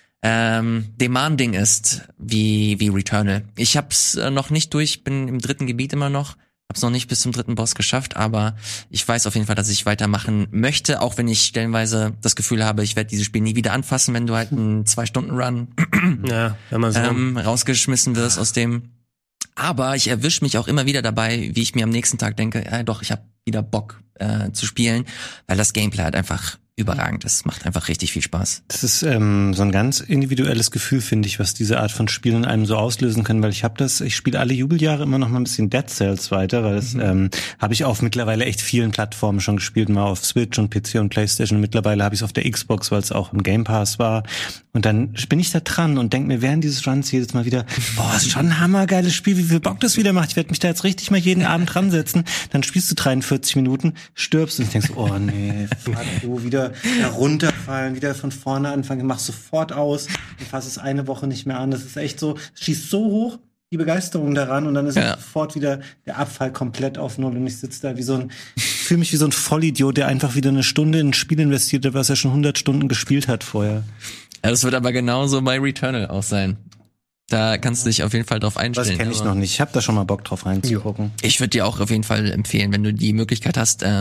Speaker 2: demanding ist wie Returnal. Ich hab's noch nicht durch, bin im 3. Gebiet immer noch, hab's noch nicht bis zum 3. Boss geschafft, aber ich weiß auf jeden Fall, dass ich weitermachen möchte, auch wenn ich stellenweise das Gefühl habe, ich werde dieses Spiel nie wieder anfassen, wenn du halt einen 2-Stunden-Run
Speaker 4: wenn man so
Speaker 2: rausgeschmissen wirst aus dem. Aber ich erwische mich auch immer wieder dabei, wie ich mir am nächsten Tag denke, ja doch, ich habe wieder Bock zu spielen, weil das Gameplay halt einfach überragend ist. Macht einfach richtig viel Spaß.
Speaker 3: Das ist so ein ganz individuelles Gefühl, finde ich, was diese Art von Spielen in einem so auslösen kann, weil ich spiele alle Jubeljahre immer noch mal ein bisschen Dead Cells weiter, weil das habe ich auf mittlerweile echt vielen Plattformen schon gespielt, mal auf Switch und PC und Playstation. Mittlerweile habe ich es auf der Xbox, weil es auch im Game Pass war. Und dann bin ich da dran und denke mir während dieses Runs jedes Mal wieder, ist schon ein hammergeiles Spiel, wie viel Bock das wieder macht. Ich werde mich da jetzt richtig mal jeden Abend dran setzen. Dann spielst du 43 Minuten, stirbst und denkst, oh nee, fuck, wieder herunterfallen, wieder von vorne anfangen, machst sofort aus und fass es eine Woche nicht mehr an. Das ist echt so, schießt so hoch, die Begeisterung daran und dann ist sofort wieder der Abfall komplett auf Null und ich sitze da fühle mich wie so ein Vollidiot, der einfach wieder eine Stunde in ein Spiel investiert hat, was er schon 100 Stunden gespielt hat vorher.
Speaker 2: Ja, das wird aber genauso bei Returnal auch sein. Da kannst du dich auf jeden Fall drauf einstellen.
Speaker 3: Das kenne ich noch nicht. Ich habe da schon mal Bock drauf reinzugucken.
Speaker 2: Ich würde dir auch auf jeden Fall empfehlen, wenn du die Möglichkeit hast,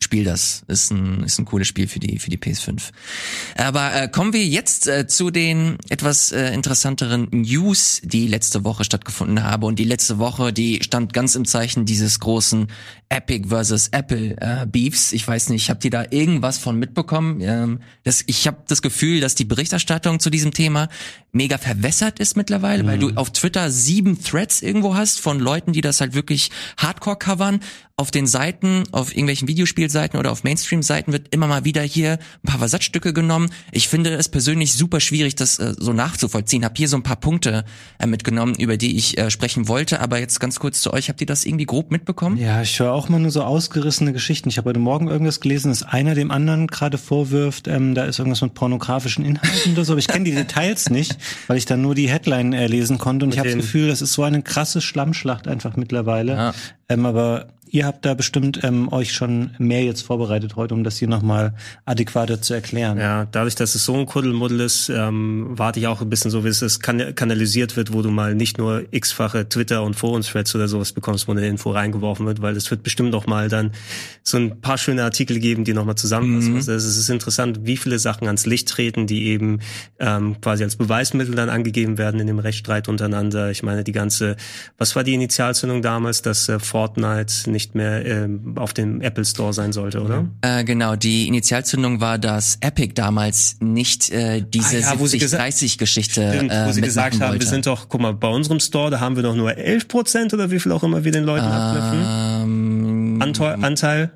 Speaker 2: spiel das. Ist ein cooles Spiel für die PS5. Aber kommen wir jetzt zu den etwas interessanteren News, die letzte Woche stattgefunden haben. Und die letzte Woche, die stand ganz im Zeichen dieses großen Epic versus Apple Beefs. Ich weiß nicht, habt ihr da irgendwas von mitbekommen? Ich habe das Gefühl, dass die Berichterstattung zu diesem Thema mega verwässert ist mittlerweile, weil du auf Twitter 7 Threads irgendwo hast von Leuten, die das halt wirklich hardcore covern. Auf den Seiten, auf irgendwelchen Videospielseiten oder auf Mainstream-Seiten wird immer mal wieder hier ein paar Versatzstücke genommen. Ich finde es persönlich super schwierig, das so nachzuvollziehen. Hab hier so ein paar Punkte mitgenommen, über die ich sprechen wollte. Aber jetzt ganz kurz zu euch. Habt ihr das irgendwie grob mitbekommen?
Speaker 3: Ja, ich höre auch mal nur so ausgerissene Geschichten. Ich habe heute Morgen irgendwas gelesen, dass einer dem anderen gerade vorwirft, da ist irgendwas mit pornografischen Inhalten oder so. Aber ich kenne die Details nicht, weil ich dann nur die Headline lesen konnte. Und ich habe das Gefühl, das ist so eine krasse Schlammschlacht einfach mittlerweile. Ja. Aber ihr habt da bestimmt euch schon mehr jetzt vorbereitet heute, um das hier nochmal adäquater zu erklären.
Speaker 4: Ja, dadurch, dass es so ein Kuddelmuddel ist, warte ich auch ein bisschen so, wie es kanalisiert wird, wo du mal nicht nur x-fache Twitter- und Forums-Threads oder sowas bekommst, wo eine Info reingeworfen wird, weil es wird bestimmt noch mal dann so ein paar schöne Artikel geben, die nochmal zusammenfassen. Also es ist interessant, wie viele Sachen ans Licht treten, die eben quasi als Beweismittel dann angegeben werden in dem Rechtsstreit untereinander. Ich meine, was war die Initialzündung damals, dass Fortnite nicht mehr auf dem Apple Store sein sollte, oder?
Speaker 2: Genau, die Initialzündung war, dass Epic damals nicht diese 70-30-Geschichte
Speaker 4: wo sie gesagt haben, wir sind doch, guck mal, bei unserem Store, da haben wir doch nur 11% oder wie viel auch immer wir den Leuten abknüpfen. Anteil?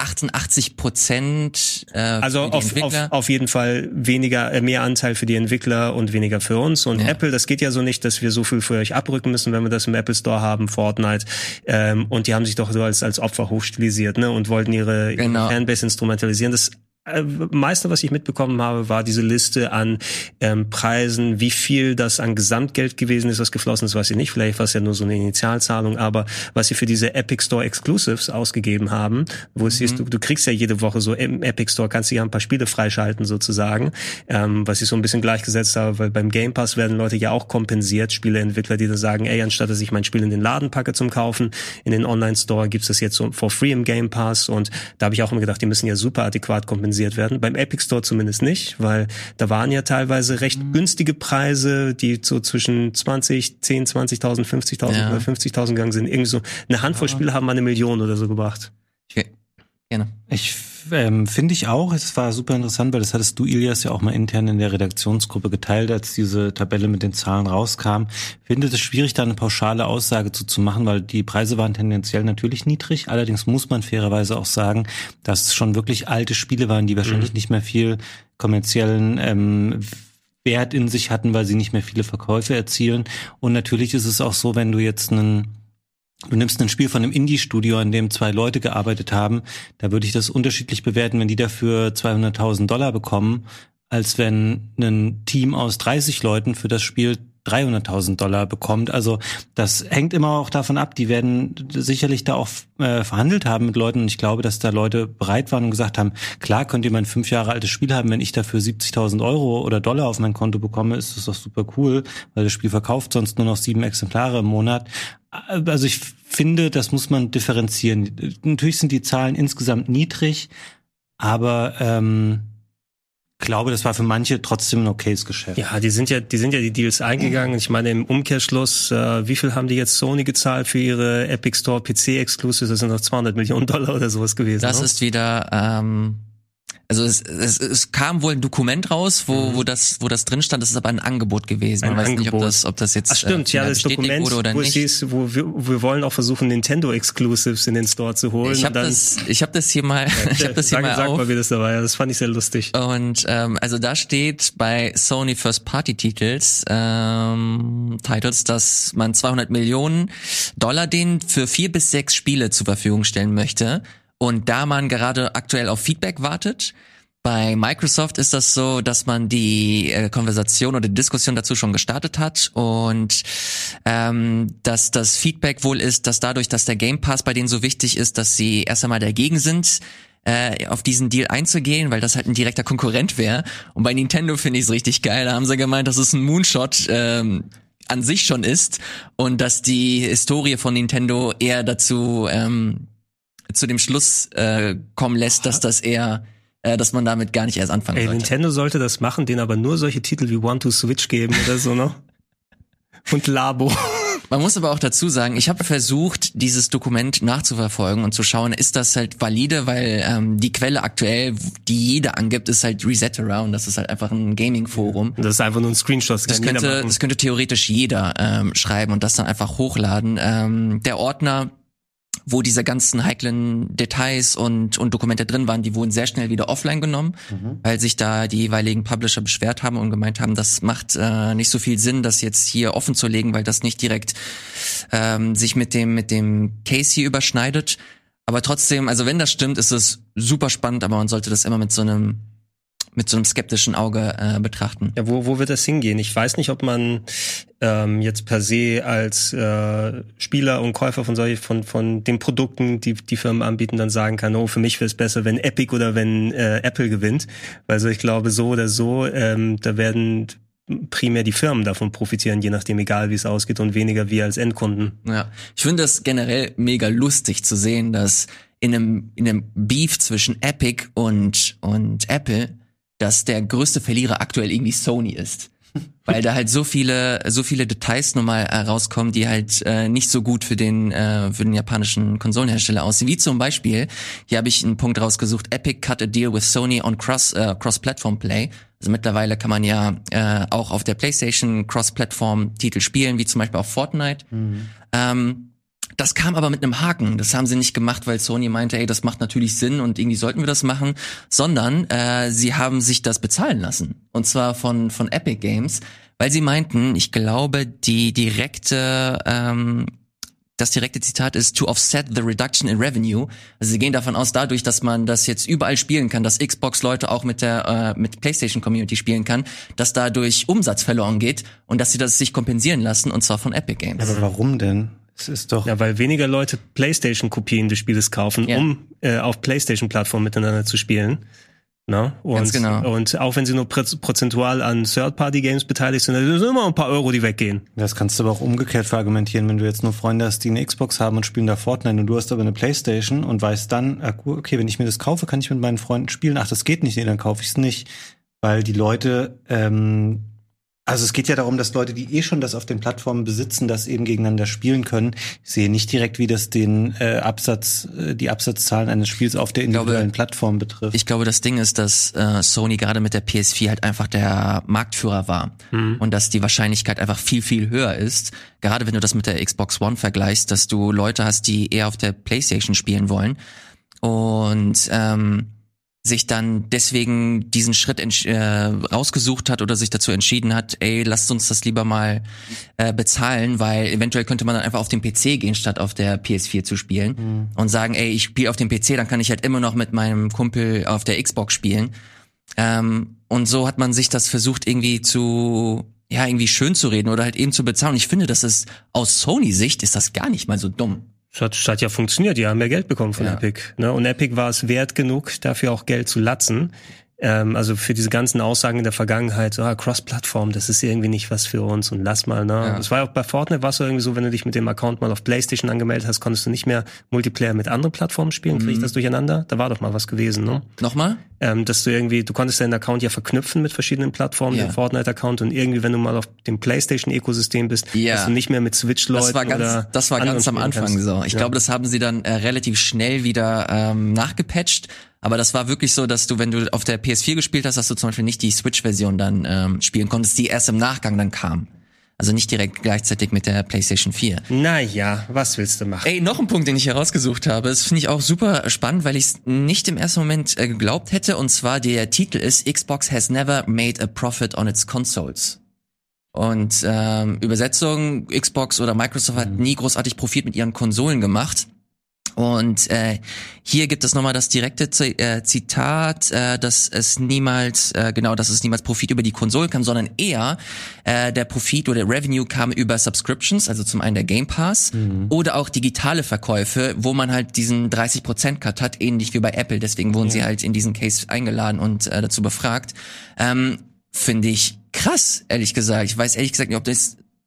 Speaker 2: 88%.
Speaker 4: Also auf jeden Fall mehr Anteil für die Entwickler und weniger für uns. Und Apple, das geht ja so nicht, dass wir so viel für euch abrücken müssen, wenn wir das im Apple Store haben, Fortnite. Und die haben sich doch so als Opfer hochstilisiert, ne, und wollten ihre Fanbase instrumentalisieren. Das meiste, was ich mitbekommen habe, war diese Liste an Preisen, wie viel das an Gesamtgeld gewesen ist, was geflossen ist, weiß ich nicht. Vielleicht war es ja nur so eine Initialzahlung, aber was sie für diese Epic Store Exclusives ausgegeben haben, wo es hieß, du kriegst ja jede Woche so im Epic Store, kannst du ja ein paar Spiele freischalten sozusagen, was ich so ein bisschen gleichgesetzt habe, weil beim Game Pass werden Leute ja auch kompensiert, Spieleentwickler, die dann sagen, ey, anstatt dass ich mein Spiel in den Laden packe zum Kaufen, in den Online-Store gibt's das jetzt so for free im Game Pass, und da habe ich auch immer gedacht, die müssen ja super adäquat kompensieren werden. Beim Epic Store zumindest nicht, weil da waren ja teilweise recht günstige Preise, die so zwischen 20.000, 20.000, 50.000 oder 50.000 gegangen sind. Irgendwie so eine Handvoll Spiele haben mal 1 Million oder so gebracht.
Speaker 2: Gerne.
Speaker 3: Finde ich auch. Es war super interessant, weil das hattest du, Ilias, ja auch mal intern in der Redaktionsgruppe geteilt, als diese Tabelle mit den Zahlen rauskam. Ich finde es schwierig, da eine pauschale Aussage zu machen, weil die Preise waren tendenziell natürlich niedrig. Allerdings muss man fairerweise auch sagen, dass es schon wirklich alte Spiele waren, die wahrscheinlich nicht mehr viel kommerziellen Wert in sich hatten, weil sie nicht mehr viele Verkäufe erzielen. Und natürlich ist es auch so, wenn du jetzt du nimmst ein Spiel von einem Indie-Studio, an dem 2 Leute gearbeitet haben, da würde ich das unterschiedlich bewerten, wenn die dafür $200.000 bekommen, als wenn ein Team aus 30 Leuten für das Spiel $300.000 bekommt. Also das hängt immer auch davon ab, die werden sicherlich da auch verhandelt haben mit Leuten, und ich glaube, dass da Leute bereit waren und gesagt haben, klar könnt ihr mein 5 Jahre altes Spiel haben, wenn ich dafür 70.000 Euro oder Dollar auf mein Konto bekomme, ist das doch super cool, weil das Spiel verkauft sonst nur noch 7 Exemplare im Monat. Also ich finde, das muss man differenzieren. Natürlich sind die Zahlen insgesamt niedrig, aber glaube, das war für manche trotzdem ein okayes Geschäft.
Speaker 4: Ja, die sind ja die Deals eingegangen. Ich meine, im Umkehrschluss, wie viel haben die jetzt Sony gezahlt für ihre Epic Store PC Exclusives? Das sind noch $200 Millionen oder sowas gewesen.
Speaker 2: Das ist wieder, also es kam wohl ein Dokument raus, wo das drin stand. Das ist aber ein Angebot gewesen. Man weiß nicht, ob das jetzt
Speaker 4: stimmt, ja, das Dokument,
Speaker 2: wurde oder
Speaker 4: wo
Speaker 2: nicht.
Speaker 4: Es hieß, wo wir wollen auch versuchen, Nintendo Exclusives in den Store zu holen.
Speaker 2: Ich habe das hier mal,
Speaker 4: sag mal, wie das dabei. Das fand ich sehr lustig.
Speaker 2: Und also da steht bei Sony First Party Titles, dass man $200 Millionen denen für 4 bis 6 Spiele zur Verfügung stellen möchte. Und da man gerade aktuell auf Feedback wartet, bei Microsoft ist das so, dass man die Konversation oder die Diskussion dazu schon gestartet hat, und dass das Feedback wohl ist, dass dadurch, dass der Game Pass bei denen so wichtig ist, dass sie erst einmal dagegen sind, auf diesen Deal einzugehen, weil das halt ein direkter Konkurrent wäre. Und bei Nintendo finde ich es richtig geil. Da haben sie gemeint, dass es ein Moonshot an sich schon ist und dass die Historie von Nintendo eher dazu Schluss kommen lässt, dass das eher, dass man damit gar nicht erst anfangen sollte.
Speaker 4: Nintendo sollte das machen, denen aber nur solche Titel wie One to Switch geben oder so, ne? Und Labo.
Speaker 2: Man muss aber auch dazu sagen, ich habe versucht, dieses Dokument nachzuverfolgen und zu schauen, ist das halt valide, weil die Quelle aktuell, die jeder angibt, ist halt Resetera und das ist halt einfach ein Gaming-Forum.
Speaker 4: Das ist einfach nur ein Screenshot.
Speaker 2: Das könnte theoretisch jeder schreiben und das dann einfach hochladen. Der Ordner, wo diese ganzen heiklen Details und Dokumente drin waren, die wurden sehr schnell wieder offline genommen, weil sich da die jeweiligen Publisher beschwert haben und gemeint haben, das macht nicht so viel Sinn, das jetzt hier offen zu legen, weil das nicht direkt sich mit dem Case hier überschneidet. Aber trotzdem, also wenn das stimmt, ist es super spannend, aber man sollte das immer mit so einem skeptischen Auge betrachten.
Speaker 4: Ja, wo wird das hingehen? Ich weiß nicht, ob man jetzt per se als Spieler und Käufer von den Produkten, die Firmen anbieten, dann sagen kann, oh, für mich wäre es besser, wenn Epic oder wenn Apple gewinnt. Also ich glaube, so oder so, da werden primär die Firmen davon profitieren, je nachdem, egal wie es ausgeht, und weniger wir als Endkunden.
Speaker 2: Ja, ich finde das generell mega lustig zu sehen, dass in einem Beef zwischen Epic und Apple, dass der größte Verlierer aktuell irgendwie Sony ist. Weil da halt so viele Details nochmal rauskommen, die halt nicht so gut für den japanischen Konsolenhersteller aussehen. Wie zum Beispiel, hier habe ich einen Punkt rausgesucht, Epic cut a deal with Sony on Cross-Platform Play. Also mittlerweile kann man ja auch auf der PlayStation Cross-Platform-Titel spielen, wie zum Beispiel auf Fortnite. Das kam aber mit einem Haken. Das haben sie nicht gemacht, weil Sony meinte, ey, das macht natürlich Sinn und irgendwie sollten wir das machen, sondern sie haben sich das bezahlen lassen. Und zwar von Epic Games, weil sie meinten, ich glaube, das direkte Zitat ist to offset the reduction in revenue. Also sie gehen davon aus, dadurch, dass man das jetzt überall spielen kann, dass Xbox-Leute auch mit PlayStation-Community spielen kann, dass dadurch Umsatz verloren geht und dass sie das sich kompensieren lassen, und zwar von Epic Games.
Speaker 3: Aber warum denn? Es ist doch...
Speaker 4: Ja, weil weniger Leute PlayStation-Kopien des Spieles kaufen, um auf PlayStation-Plattformen miteinander zu spielen. Na? Und,
Speaker 2: ganz genau.
Speaker 4: Und auch wenn sie nur prozentual an Third-Party-Games beteiligt sind, dann sind immer ein paar Euro, die weggehen.
Speaker 3: Das kannst du aber auch umgekehrt verargumentieren, wenn du jetzt nur Freunde hast, die eine Xbox haben und spielen da Fortnite und du hast aber eine PlayStation und weißt dann, okay, wenn ich mir das kaufe, kann ich mit meinen Freunden spielen. Ach, das geht nicht, nee, dann kaufe ich es nicht. Weil die Leute, also es geht ja darum, dass Leute, die schon das auf den Plattformen besitzen, das eben gegeneinander spielen können. Ich sehe nicht direkt, wie das den die Absatzzahlen eines Spiels auf der individuellen Plattform betrifft.
Speaker 2: Ich glaube, das Ding ist, dass Sony gerade mit der PS4 halt einfach der Marktführer war. Und dass die Wahrscheinlichkeit einfach viel, viel höher ist. Gerade wenn du das mit der Xbox One vergleichst, dass du Leute hast, die eher auf der PlayStation spielen wollen. Und sich dann deswegen diesen Schritt rausgesucht hat oder sich dazu entschieden hat, ey, lasst uns das lieber mal bezahlen, weil eventuell könnte man dann einfach auf den PC gehen, statt auf der PS4 zu spielen und sagen, ey, ich spiele auf dem PC, dann kann ich halt immer noch mit meinem Kumpel auf der Xbox spielen. Und so hat man sich das versucht irgendwie irgendwie schön zu reden oder halt eben zu bezahlen. Und ich finde, das ist aus Sony-Sicht ist das gar nicht mal so dumm.
Speaker 4: Das hat ja funktioniert, die haben mehr Geld bekommen von Epic. Ne? Und Epic war es wert genug, dafür auch Geld zu latzen. Also für diese ganzen Aussagen in der Vergangenheit, so Cross-Plattform, das ist irgendwie nicht was für uns und lass mal, ne? Ja. Das war ja auch bei Fortnite, war es so irgendwie so, wenn du dich mit dem Account mal auf PlayStation angemeldet hast, konntest du nicht mehr Multiplayer mit anderen Plattformen spielen, krieg ich das durcheinander? Da war doch mal was gewesen, ne?
Speaker 2: Nochmal?
Speaker 4: Dass du konntest deinen Account ja verknüpfen mit verschiedenen Plattformen, den Fortnite-Account, und irgendwie, wenn du mal auf dem PlayStation-Ökosystem bist, dass du nicht mehr mit Switch-Leuten
Speaker 2: das war ganz am Anfang so. Ich glaube, das haben sie dann relativ schnell wieder nachgepatcht. Aber das war wirklich so, dass du, wenn du auf der PS4 gespielt hast, dass du zum Beispiel nicht die Switch-Version dann spielen konntest, die erst im Nachgang dann kam. Also nicht direkt gleichzeitig mit der PlayStation 4.
Speaker 4: Naja, was willst du machen?
Speaker 2: Ey, noch ein Punkt, den ich herausgesucht habe. Das finde ich auch super spannend, weil ich es nicht im ersten Moment geglaubt hätte. Und zwar der Titel ist Xbox has never made a profit on its consoles. Und Übersetzung, Xbox oder Microsoft hat nie großartig Profit mit ihren Konsolen gemacht. Und hier gibt es nochmal das direkte Zitat, dass es niemals Profit über die Konsole kam, sondern eher der Profit oder der Revenue kam über Subscriptions, also zum einen der Game Pass oder auch digitale Verkäufe, wo man halt diesen 30% Cut hat, ähnlich wie bei Apple. Deswegen wurden sie halt in diesen Case eingeladen und dazu befragt. Finde ich krass, ehrlich gesagt. Ich weiß ehrlich gesagt nicht, ob das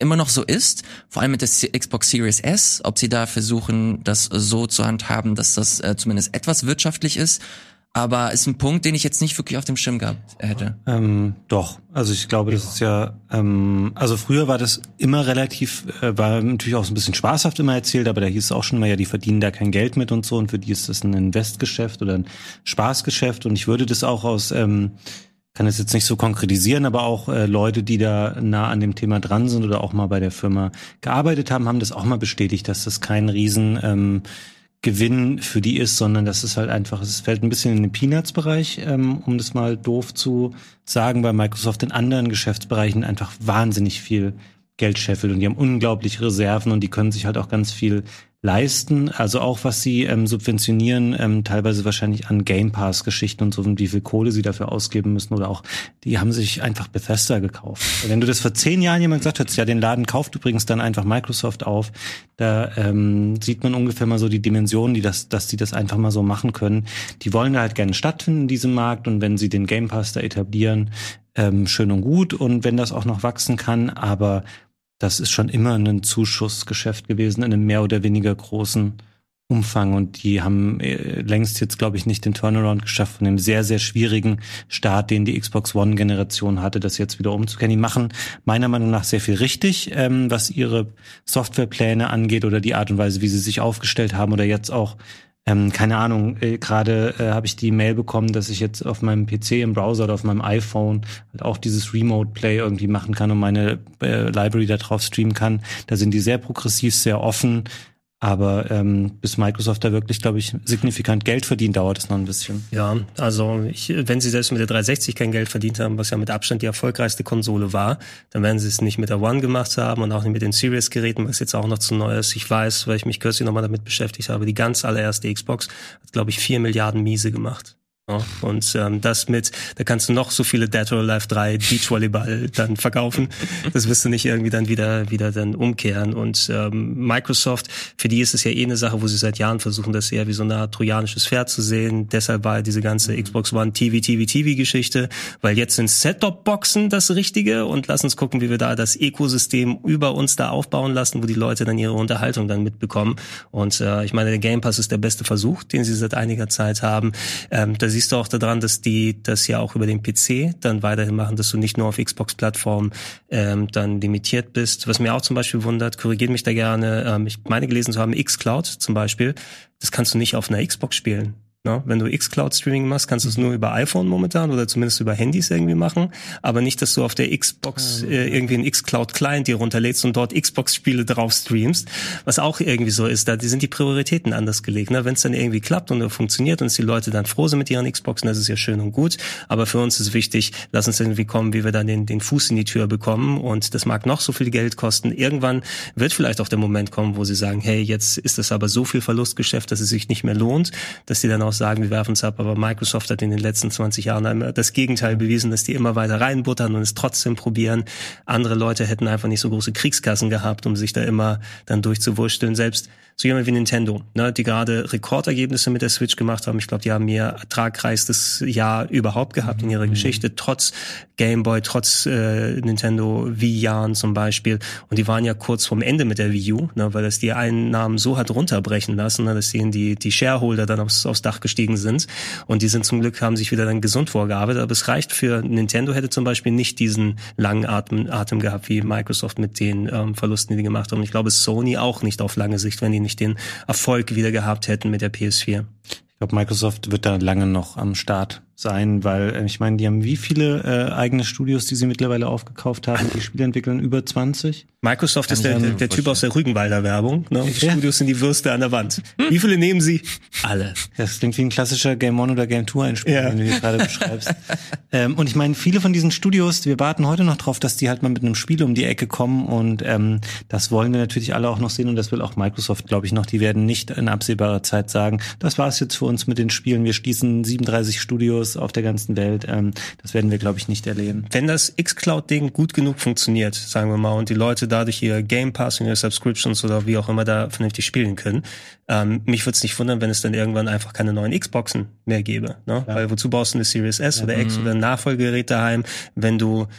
Speaker 2: immer noch so ist, vor allem mit der Xbox Series S, ob sie da versuchen, das so zu handhaben, dass das zumindest etwas wirtschaftlich ist. Aber ist ein Punkt, den ich jetzt nicht wirklich auf dem Schirm gehabt hätte.
Speaker 3: Doch, also ich glaube, das ist ja, also früher war das immer relativ, war natürlich auch so ein bisschen spaßhaft immer erzählt, aber da hieß es auch schon immer, ja, die verdienen da kein Geld mit und so, und für die ist das ein Investgeschäft oder ein Spaßgeschäft, und ich würde das auch aus, kann das jetzt nicht so konkretisieren, aber auch Leute, die da nah an dem Thema dran sind oder auch mal bei der Firma gearbeitet haben, haben das auch mal bestätigt, dass das kein riesen Gewinn für die ist, sondern das ist halt einfach, es fällt ein bisschen in den Peanuts-Bereich, um das mal doof zu sagen, weil Microsoft in anderen Geschäftsbereichen einfach wahnsinnig viel Geld scheffelt, und die haben unglaubliche Reserven und die können sich halt auch ganz viel leisten, also auch was sie subventionieren, teilweise wahrscheinlich an Game Pass Geschichten und so, und wie viel Kohle sie dafür ausgeben müssen, oder auch, die haben sich einfach Bethesda gekauft. Wenn du das vor 10 Jahren jemand gesagt hättest, ja, den Laden kauft übrigens dann einfach Microsoft auf, da sieht man ungefähr mal so die Dimensionen, dass die das einfach mal so machen können. Die wollen da halt gerne stattfinden in diesem Markt, und wenn sie den Game Pass da etablieren, schön und gut, und wenn das auch noch wachsen kann, aber das ist schon immer ein Zuschussgeschäft gewesen in einem mehr oder weniger großen Umfang, und die haben längst jetzt, glaube ich, nicht den Turnaround geschafft von dem sehr, sehr schwierigen Start, den die Xbox One-Generation hatte, das jetzt wieder umzukehren. Die machen meiner Meinung nach sehr viel richtig, was ihre Softwarepläne angeht oder die Art und Weise, wie sie sich aufgestellt haben, oder jetzt auch keine Ahnung, gerade habe ich die Mail bekommen, dass ich jetzt auf meinem PC im Browser oder auf meinem iPhone halt auch dieses Remote Play irgendwie machen kann und meine Library da drauf streamen kann. Da sind die sehr progressiv, sehr offen. Aber bis Microsoft da wirklich, glaube ich, signifikant Geld verdient, dauert es noch ein bisschen.
Speaker 4: Ja, also wenn sie selbst mit der 360 kein Geld verdient haben, was ja mit Abstand die erfolgreichste Konsole war, dann werden sie es nicht mit der One gemacht haben und auch nicht mit den Series-Geräten, was jetzt auch noch zu neu ist. Ich weiß, weil ich mich kürzlich nochmal damit beschäftigt habe, die ganz allererste Xbox hat, glaube ich, 4 Milliarden Miese gemacht. Ja, und das da kannst du noch so viele Dead or Alive 3 Beachvolleyball dann verkaufen. Das wirst du nicht irgendwie dann wieder dann umkehren. Und Microsoft, für die ist es ja eine Sache, wo sie seit Jahren versuchen, das eher wie so eine Art trojanisches Pferd zu sehen. Deshalb war diese ganze Xbox One TV-Geschichte, weil jetzt sind Set-Top-Boxen das Richtige, und lass uns gucken, wie wir da das Ökosystem über uns da aufbauen lassen, wo die Leute dann ihre Unterhaltung dann mitbekommen. Und ich meine, der Game Pass ist der beste Versuch, den sie seit einiger Zeit haben. Da siehst du auch daran, dass die das ja auch über den PC dann weiterhin machen, dass du nicht nur auf Xbox-Plattformen dann limitiert bist. Was mir auch zum Beispiel wundert, korrigiert mich da gerne, ich meine gelesen zu haben, xCloud zum Beispiel, das kannst du nicht auf einer Xbox spielen. No, wenn du xCloud-Streaming machst, kannst du es nur über iPhone momentan oder zumindest über Handys irgendwie machen, aber nicht, dass du auf der Xbox irgendwie einen xCloud-Client dir runterlädst und dort Xbox-Spiele drauf streamst, was auch irgendwie so ist. Da sind die Prioritäten anders gelegt. Ne? Wenn es dann irgendwie klappt und funktioniert und die Leute dann froh sind mit ihren Xboxen, das ist ja schön und gut, aber für uns ist wichtig, lass uns irgendwie kommen, wie wir dann den Fuß in die Tür bekommen, und das mag noch so viel Geld kosten. Irgendwann wird vielleicht auch der Moment kommen, wo sie sagen, hey, jetzt ist das aber so viel Verlustgeschäft, dass es sich nicht mehr lohnt, dass die dann auch sagen, wir werfen es ab, aber Microsoft hat in den letzten 20 Jahren das Gegenteil bewiesen, dass die immer weiter reinbuttern und es trotzdem probieren. Andere Leute hätten einfach nicht so große Kriegskassen gehabt, um sich da immer dann durchzuwursteln. Selbst so jemand wie Nintendo, ne, die gerade Rekordergebnisse mit der Switch gemacht haben. Ich glaube, die haben ihr ertragreichstes Jahr überhaupt gehabt in ihrer Geschichte, trotz Game Boy, trotz Nintendo Wii-Jahren zum Beispiel. Und die waren ja kurz vorm Ende mit der Wii U, ne, weil das die Einnahmen so hat runterbrechen lassen, ne, dass ihnen die Shareholder dann aufs Dach gestiegen sind. Und die sind zum Glück, haben sich wieder dann gesund vorgearbeitet. Aber es reicht für Nintendo, hätte zum Beispiel nicht diesen langen Atem gehabt wie Microsoft mit den Verlusten, die die gemacht haben. Und ich glaube, Sony auch nicht auf lange Sicht, wenn die nicht den Erfolg wieder gehabt hätten mit der PS4.
Speaker 3: Ich glaube, Microsoft wird da lange noch am Start sein, weil ich meine, die haben wie viele eigene Studios, die sie mittlerweile aufgekauft haben, die Spiele entwickeln, über 20?
Speaker 4: Microsoft ist der Typ aus der Rügenwalder Werbung. Ne? Die Studios sind die Würste an der Wand. Wie viele nehmen sie? Alle.
Speaker 3: Das klingt wie ein klassischer Game One oder Game Two Einspiel, den du hier gerade beschreibst. Und ich meine, viele von diesen Studios, wir warten heute noch drauf, dass die halt mal mit einem Spiel um die Ecke kommen, und das wollen wir natürlich alle auch noch sehen, und das will auch Microsoft, glaube ich, noch. Die werden nicht in absehbarer Zeit sagen, das war's jetzt für uns mit den Spielen, wir schließen 37 Studios auf der ganzen Welt. Das werden wir, glaube ich, nicht erleben.
Speaker 4: Wenn das xCloud-Ding gut genug funktioniert, sagen wir mal, und die Leute dadurch ihr Game Pass und ihre Subscriptions oder wie auch immer da vernünftig spielen können, mich würde es nicht wundern, wenn es dann irgendwann einfach keine neuen Xboxen mehr gäbe. Ne? Ja. Weil wozu brauchst du eine Series S oder X oder ein Nachfolgegerät daheim, wenn du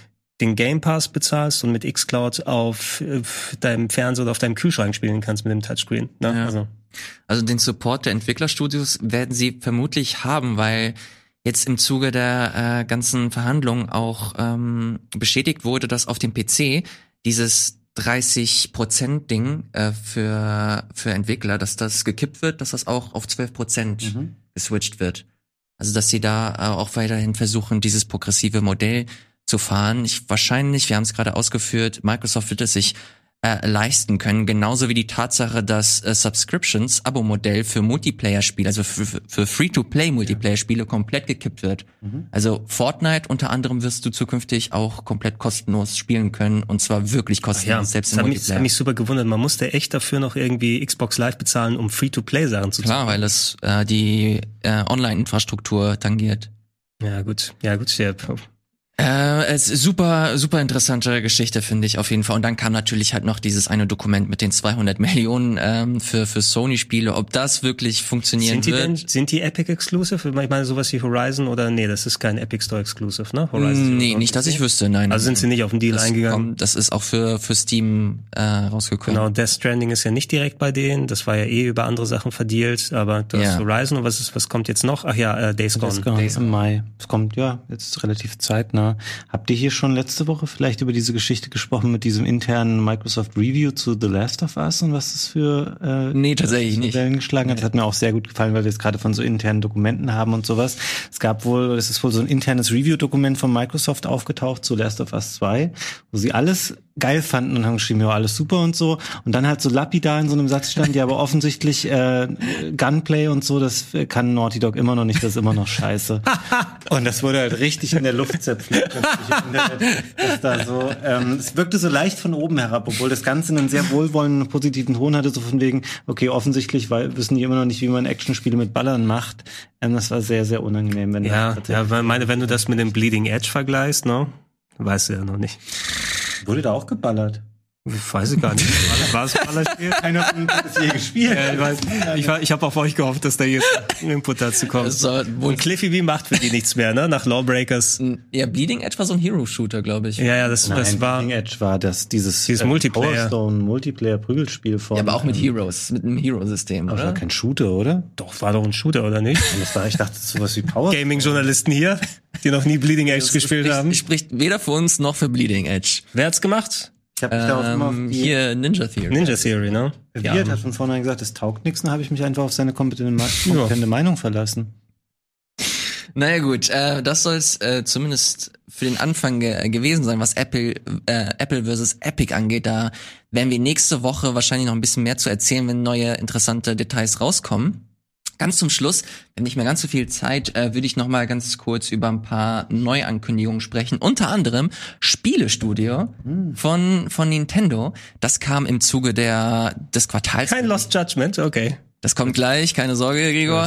Speaker 4: den Game Pass bezahlst und mit xCloud auf deinem Fernseher oder auf deinem Kühlschrank spielen kannst mit dem Touchscreen. Ne?
Speaker 2: Ja. Also den Support der Entwicklerstudios werden sie vermutlich haben, weil jetzt im Zuge der ganzen Verhandlungen auch bestätigt wurde, dass auf dem PC dieses 30%-Ding für Entwickler, dass das gekippt wird, dass das auch auf 12% geswitcht wird. Also dass sie da auch weiterhin versuchen, dieses progressive Modell zu fahren. Wir haben es gerade ausgeführt, Microsoft wird es sich leisten können, genauso wie die Tatsache, dass Subscriptions, Abo-Modell für Multiplayer-Spiele, also für Free-to-Play-Multiplayer-Spiele komplett gekippt wird. Also Fortnite unter anderem wirst du zukünftig auch komplett kostenlos spielen können, und zwar wirklich kostenlos, selbst im Multiplayer.
Speaker 4: Das hat mich super gewundert, man musste echt dafür noch irgendwie Xbox Live bezahlen, um Free-to-Play-Sachen zu zocken.
Speaker 2: Klar, weil das die Online-Infrastruktur tangiert.
Speaker 4: Ja gut.
Speaker 2: Es ist super interessante Geschichte, finde ich auf jeden Fall. Und dann kam natürlich halt noch dieses eine Dokument mit den 200 Millionen für Sony-Spiele. Ob das wirklich funktionieren wird?
Speaker 4: Sind die Epic Exclusive? Ich meine sowas wie Horizon oder nee, das ist kein Epic Store Exclusive, ne? Horizon
Speaker 2: Nee, nicht, dass ich wüsste, nein.
Speaker 4: Also sind sie nicht auf den Deal eingegangen?
Speaker 2: Das ist auch für Steam rausgekommen.
Speaker 4: Genau, Death Stranding ist ja nicht direkt bei denen. Das war ja über andere Sachen verdealt. Aber du hast Horizon und was kommt jetzt noch? Ach ja, Days Gone.
Speaker 3: Im Mai. Es kommt jetzt relativ zeitnah. Habt ihr hier schon letzte Woche vielleicht über diese Geschichte gesprochen mit diesem internen Microsoft Review zu The Last of Us und was das für
Speaker 2: nee, tatsächlich nicht.
Speaker 3: Wellen geschlagen hat? Das hat mir auch sehr gut gefallen, weil wir jetzt gerade von so internen Dokumenten haben und sowas. Es ist wohl so ein internes Review-Dokument von Microsoft aufgetaucht zu Last of Us 2, wo sie alles geil fanden und haben geschrieben, ja, alles super und so. Und dann halt so lapidar in so einem Satz stand, ja, aber offensichtlich Gunplay und so, das kann Naughty Dog immer noch nicht, das ist immer noch scheiße. Und das wurde halt richtig in der Luft zerpflückt. Es wirkte so leicht von oben herab, obwohl das Ganze einen sehr wohlwollenden, positiven Ton hatte, so von wegen, okay, offensichtlich wissen die immer noch nicht, wie man Actionspiele mit Ballern macht. Das war sehr, sehr unangenehm. Wenn
Speaker 4: du das mit dem Bleeding Edge vergleichst, ne? Weißt du ja noch nicht.
Speaker 3: Wurde da auch geballert?
Speaker 4: Ich weiß es gar nicht. War es ein Ballerspiel?
Speaker 3: Keiner von uns hat es je gespielt.
Speaker 4: Ja, ich habe auf euch gehofft, dass da jetzt ein Input dazu kommt. Und Cliffy B macht für die nichts mehr, ne? Nach Lawbreakers.
Speaker 2: Ja, Bleeding Edge war so ein Hero-Shooter, glaube ich.
Speaker 4: Ja, das war...
Speaker 3: Bleeding Edge war dieses
Speaker 4: Multiplayer.
Speaker 3: Multiplayer-Prügelspiel von...
Speaker 2: Ja, aber auch mit Heroes, mit einem Hero-System, oder?
Speaker 3: Das war kein Shooter, oder?
Speaker 4: Doch, war doch ein Shooter, oder nicht?
Speaker 3: Ich dachte, sowas wie Power.
Speaker 4: Gaming-Journalisten hier, die noch nie Bleeding Edge gespielt haben.
Speaker 2: Spricht weder für uns noch für Bleeding Edge.
Speaker 4: Wer hat's gemacht?
Speaker 3: Ich habe mich darauf immer auf
Speaker 2: hier Ninja Theory,
Speaker 4: ne?
Speaker 3: Wirt hat von vornherein gesagt, das taugt nichts, dann habe ich mich einfach auf seine kompetente Meinung verlassen.
Speaker 2: Naja gut, das soll es zumindest für den Anfang gewesen sein, was Apple versus Epic angeht. Da werden wir nächste Woche wahrscheinlich noch ein bisschen mehr zu erzählen, wenn neue interessante Details rauskommen. Ganz zum Schluss, wir haben nicht mehr ganz so viel Zeit, würde ich noch mal ganz kurz über ein paar Neuankündigungen sprechen. Unter anderem Spielestudio von Nintendo. Das kam im Zuge des Quartals.
Speaker 4: Kein Lost Judgment, okay.
Speaker 2: Das kommt gleich, keine Sorge, Gregor.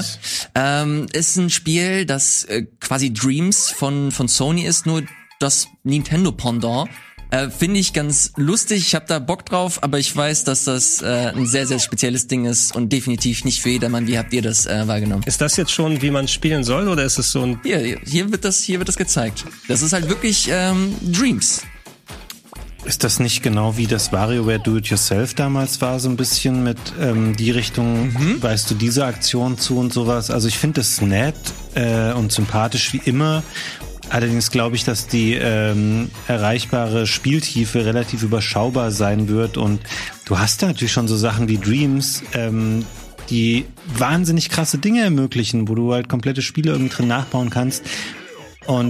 Speaker 2: Ist ein Spiel, das quasi Dreams von Sony ist, nur das Nintendo-Pendant. Finde ich ganz lustig, ich habe da Bock drauf, aber ich weiß, dass das ein sehr, sehr spezielles Ding ist und definitiv nicht für jedermann. Wie habt ihr das wahrgenommen?
Speaker 4: Ist das jetzt schon, wie man spielen soll, oder ist es so ein...
Speaker 2: Hier wird das gezeigt. Das ist halt wirklich Dreams.
Speaker 3: Ist das nicht genau wie das WarioWare Do-It-Yourself damals war, so ein bisschen mit die Richtung, weißt du, diese Aktion zu und sowas? Also ich finde das nett und sympathisch wie immer. Allerdings glaube ich, dass die erreichbare Spieltiefe relativ überschaubar sein wird und du hast da natürlich schon so Sachen wie Dreams, die wahnsinnig krasse Dinge ermöglichen, wo du halt komplette Spiele irgendwie drin nachbauen kannst und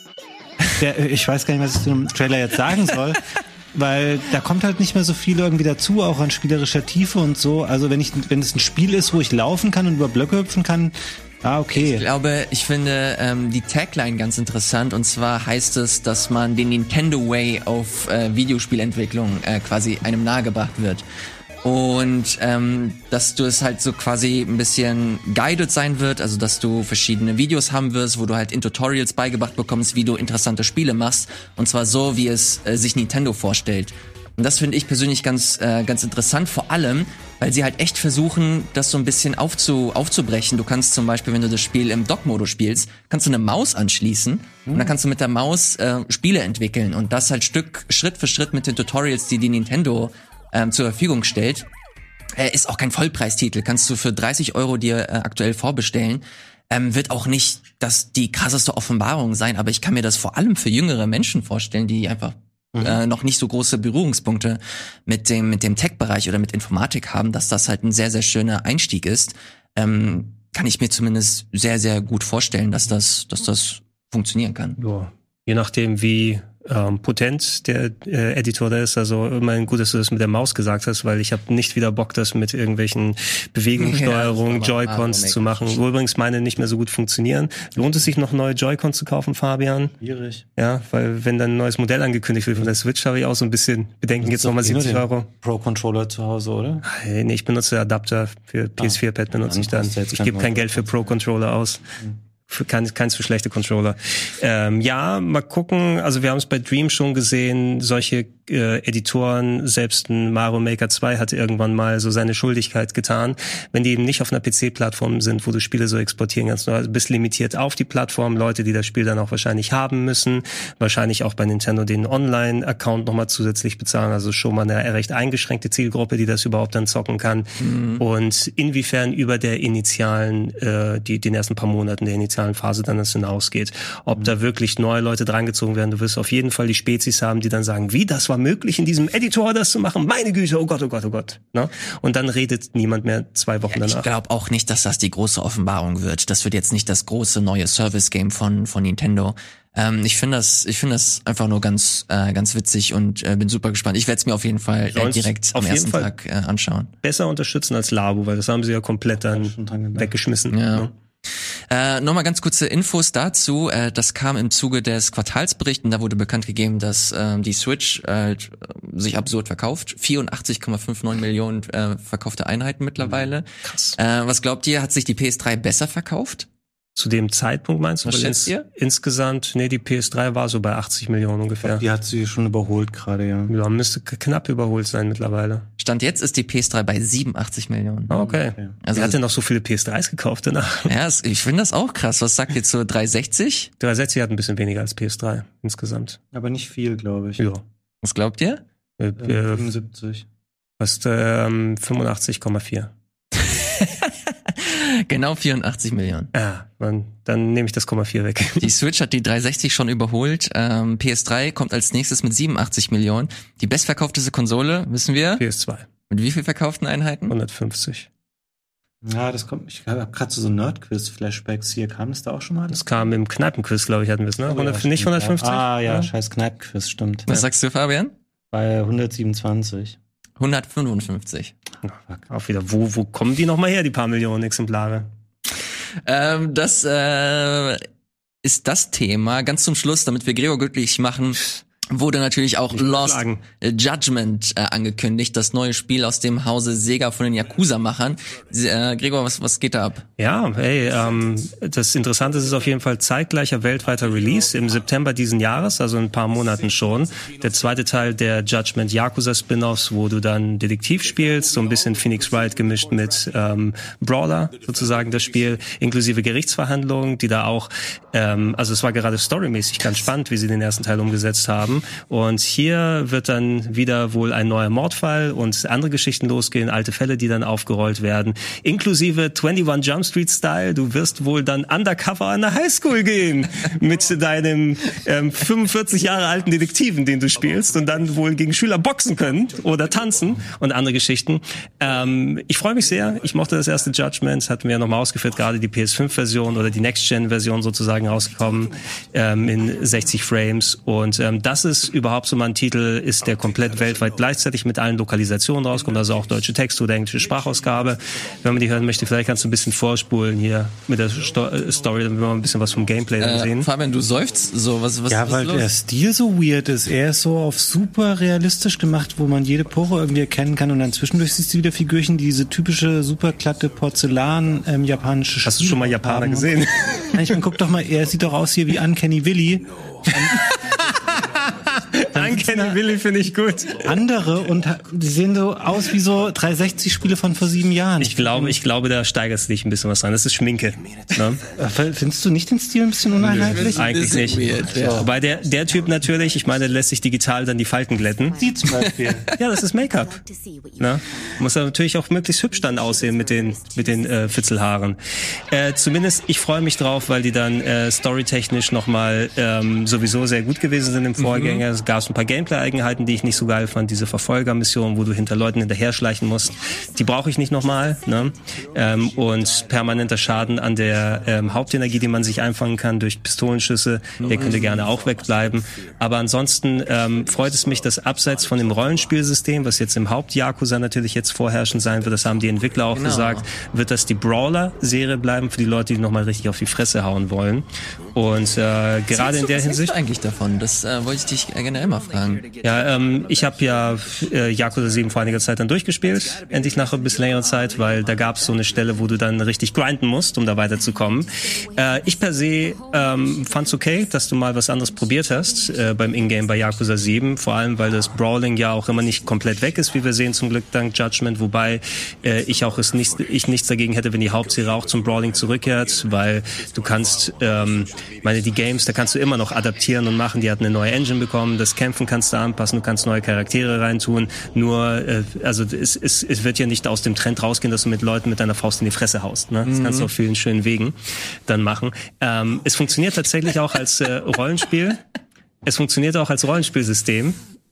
Speaker 3: ich weiß gar nicht, was ich zu dem Trailer jetzt sagen soll, weil da kommt halt nicht mehr so viel irgendwie dazu, auch an spielerischer Tiefe und so. Also wenn es ein Spiel ist, wo ich laufen kann und über Blöcke hüpfen kann, okay.
Speaker 2: Ich finde die Tagline ganz interessant und zwar heißt es, dass man den Nintendo Way auf Videospielentwicklung quasi einem nahegebracht wird. Und dass du es halt so quasi ein bisschen guided sein wird, also dass du verschiedene Videos haben wirst, wo du halt in Tutorials beigebracht bekommst, wie du interessante Spiele machst und zwar so, wie es sich Nintendo vorstellt. Und das finde ich persönlich ganz interessant, vor allem, weil sie halt echt versuchen, das so ein bisschen aufzubrechen. Du kannst zum Beispiel, wenn du das Spiel im Dock-Modus spielst, kannst du eine Maus anschließen und dann kannst du mit der Maus Spiele entwickeln und das halt Schritt für Schritt mit den Tutorials, die Nintendo zur Verfügung stellt. Ist auch kein Vollpreistitel, kannst du für 30 € dir aktuell vorbestellen. Wird auch nicht die krasseste Offenbarung sein, aber ich kann mir das vor allem für jüngere Menschen vorstellen, die einfach noch nicht so große Berührungspunkte mit dem Tech-Bereich oder mit Informatik haben, dass das halt ein sehr, sehr schöner Einstieg ist. Kann ich mir zumindest sehr, sehr gut vorstellen, dass das funktionieren kann.
Speaker 4: Ja, je nachdem, wie potent der Editor da ist. Also immerhin gut, dass du das mit der Maus gesagt hast, weil ich habe nicht wieder Bock, das mit irgendwelchen Bewegungssteuerungen, Joy-Cons zu machen, wo übrigens meine nicht mehr so gut funktionieren. Lohnt es sich noch neue Joy-Cons zu kaufen, Fabian?
Speaker 3: Schwierig.
Speaker 4: Ja, weil wenn dann ein neues Modell angekündigt wird von der Switch, habe ich auch so ein bisschen Bedenken, jetzt nochmal 70 €.
Speaker 3: Pro-Controller zu Hause, oder?
Speaker 4: Nee, ich benutze Adapter für PS4-Pad benutze ich dann. Ich gebe kein Geld für Pro-Controller aus. Für keins für schlechte Controller. Ja, mal gucken. Also wir haben es bei Dream schon gesehen, solche Editoren, selbst ein Mario Maker 2 hat irgendwann mal so seine Schuldigkeit getan. Wenn die eben nicht auf einer PC-Plattform sind, wo du Spiele so exportieren kannst, du bist limitiert auf die Plattform, Leute, die das Spiel dann auch wahrscheinlich haben müssen, wahrscheinlich auch bei Nintendo den Online-Account nochmal zusätzlich bezahlen, also schon mal eine recht eingeschränkte Zielgruppe, die das überhaupt dann zocken kann. Und inwiefern über der initialen, den ersten paar Monaten der initialen Phase dann das hinausgeht. Ob da wirklich neue Leute drangezogen werden, du wirst auf jeden Fall die Spezies haben, die dann sagen, wie, das war möglich, in diesem Editor das zu machen? Meine Güte, oh Gott, oh Gott, oh Gott. Ne? Und dann redet niemand mehr 2 Wochen danach.
Speaker 2: Ich glaube auch nicht, dass das die große Offenbarung wird. Das wird jetzt nicht das große neue Service-Game von Nintendo. Ich finde das einfach nur ganz witzig und bin super gespannt. Ich werde es mir auf jeden Fall direkt am ersten Tag anschauen.
Speaker 4: Besser unterstützen als Labo, weil das haben sie ja komplett dann weggeschmissen.
Speaker 2: Ja.
Speaker 4: Ne?
Speaker 2: Nochmal ganz kurze Infos dazu. Das kam im Zuge des Quartalsberichts. Da wurde bekannt gegeben, dass die Switch sich absurd verkauft. 84,59 Millionen verkaufte Einheiten mittlerweile.
Speaker 4: Krass.
Speaker 2: Was glaubt ihr, hat sich die PS3 besser verkauft?
Speaker 4: Zu dem Zeitpunkt meinst du?
Speaker 2: Was schätzt ihr?
Speaker 4: Insgesamt, die PS3 war so bei 80 Millionen ungefähr.
Speaker 3: Die hat sie schon überholt gerade, ja.
Speaker 4: Ja, müsste knapp überholt sein mittlerweile.
Speaker 2: Stand jetzt ist die PS3 bei 87 Millionen.
Speaker 4: Okay.
Speaker 2: Also
Speaker 4: Wer hat denn noch so viele PS3s gekauft danach?
Speaker 2: Ja, ich finde das auch krass. Was sagt ihr zu 360?
Speaker 4: 360 hat ein bisschen weniger als PS3 insgesamt.
Speaker 3: Aber nicht viel, glaube ich.
Speaker 4: Ja.
Speaker 2: Was glaubt ihr?
Speaker 3: 75.
Speaker 4: Fast 85,4.
Speaker 2: Genau 84 Millionen.
Speaker 4: Ja, dann nehme ich das 0,4 weg.
Speaker 2: Die Switch hat die 360 schon überholt. PS3 kommt als nächstes mit 87 Millionen. Die bestverkaufteste Konsole, wissen wir?
Speaker 4: PS2.
Speaker 2: Mit wie viel verkauften Einheiten?
Speaker 4: 150.
Speaker 3: Ja, das kommt. Ich habe gerade so Nerd-Quiz-Flashbacks hier. Kam das da auch schon mal?
Speaker 4: Das kam im Kneipenquiz, glaube ich, hatten wir es, ne?
Speaker 3: Oh, ja,
Speaker 4: nicht 150?
Speaker 3: Ja, scheiß Kneipenquiz, stimmt.
Speaker 2: Was sagst du, Fabian?
Speaker 3: Bei 127.
Speaker 2: 155.
Speaker 4: Auch wieder, wo kommen die nochmal her, die paar Millionen Exemplare?
Speaker 2: Das ist das Thema. Ganz zum Schluss, damit wir Gregor glücklich machen, wurde natürlich auch Lost Judgment angekündigt, das neue Spiel aus dem Hause Sega von den Yakuza-Machern. Gregor, was geht da ab?
Speaker 4: Ja, das Interessante ist auf jeden Fall zeitgleicher weltweiter Release im September diesen Jahres, also in ein paar Monaten schon. Der zweite Teil der Judgment Yakuza Spin-offs, wo du dann Detektiv spielst, so ein bisschen Phoenix Wright gemischt mit Brawler, sozusagen das Spiel, inklusive Gerichtsverhandlungen, die da auch, also es war gerade storymäßig ganz spannend, wie sie den ersten Teil umgesetzt haben. Und hier wird dann wieder wohl ein neuer Mordfall und andere Geschichten losgehen, alte Fälle, die dann aufgerollt werden, inklusive 21 Jump Street Style. Du wirst wohl dann undercover an der Highschool gehen mit deinem 45 Jahre alten Detektiven, den du spielst, und dann wohl gegen Schüler boxen können oder tanzen und andere Geschichten. Ich freue mich sehr. Ich mochte das erste Judgment, hatten wir ja nochmal ausgeführt, gerade die PS5-Version oder die Next-Gen-Version sozusagen rausgekommen in 60 Frames. Und das ist überhaupt so mal ein Titel ist, der komplett weltweit gleichzeitig mit allen Lokalisationen rauskommt, also auch deutsche Text oder englische Sprachausgabe. Wenn man die hören möchte, vielleicht kannst du ein bisschen vorspulen hier mit der Story, damit wir mal ein bisschen was vom Gameplay sehen.
Speaker 2: Fabian, du seufzt so, was
Speaker 3: ja, weil der Stil so weird ist. Er ist so auf super realistisch gemacht, wo man jede Pore irgendwie erkennen kann, und dann zwischendurch siehst du wieder Figürchen, die diese typische super glatte Porzellan japanische.
Speaker 4: Hast du schon mal Japaner gesehen?
Speaker 3: Ich meine, guck doch mal, er sieht doch aus hier wie Uncanny Willy.
Speaker 4: Uncanny Willy finde ich gut.
Speaker 3: Andere und die sehen so aus wie so 360-Spiele von vor 7 Jahren.
Speaker 4: Ich glaube, da steigert sich ein bisschen was rein. Das ist Schminke. Ne?
Speaker 3: Findest du nicht den Stil ein bisschen uneinheitlich?
Speaker 4: Eigentlich nicht.
Speaker 2: Weird, ja.
Speaker 4: Wobei der Typ natürlich, ich meine, lässt sich digital dann die Falten glätten.
Speaker 3: Sie zum Beispiel.
Speaker 4: Ja, das ist Make-up. Ne? Muss ja natürlich auch möglichst hübsch dann aussehen mit den Fitzelhaaren. Zumindest, ich freue mich drauf, weil die dann storytechnisch nochmal sowieso sehr gut gewesen sind im Vorgänger. Es gab ein paar Gameplay-Eigenheiten, die ich nicht so geil fand. Diese Verfolgermission, wo du hinter Leuten hinterher schleichen musst, die brauche ich nicht nochmal. Ne? Und permanenter Schaden an der Hauptenergie, die man sich einfangen kann durch Pistolenschüsse, der könnte gerne auch wegbleiben. Aber ansonsten freut es mich, dass abseits von dem Rollenspielsystem, was jetzt im Haupt-Yakuza natürlich jetzt vorherrschend sein wird, das haben die Entwickler auch gesagt, wird das die Brawler-Serie bleiben für die Leute, die nochmal richtig auf die Fresse hauen wollen. Und gerade in der Hinsicht...
Speaker 2: Was eigentlich davon? Das wollte ich dich generell mal fragen.
Speaker 4: Ja, ich habe ja Yakuza 7 vor einiger Zeit dann durchgespielt, endlich nach ein bisschen längerer Zeit, weil da gab es so eine Stelle, wo du dann richtig grinden musst, um da weiterzukommen. Ich per se fand's okay, dass du mal was anderes probiert hast beim Ingame bei Yakuza 7, vor allem, weil das Brawling ja auch immer nicht komplett weg ist, wie wir sehen, zum Glück dank Judgment, wobei ich nichts dagegen hätte, wenn die Hauptserie auch zum Brawling zurückkehrt, weil du kannst, die Games, da kannst du immer noch adaptieren und machen, die hat eine neue Engine bekommen, das Kämpfen kannst du anpassen, du kannst neue Charaktere reintun, nur, es wird ja nicht aus dem Trend rausgehen, dass du mit Leuten mit deiner Faust in die Fresse haust, ne? Das kannst du auf vielen schönen Wegen dann machen. Es funktioniert tatsächlich auch als Rollenspiel. Es funktioniert auch als Rollenspielsystem.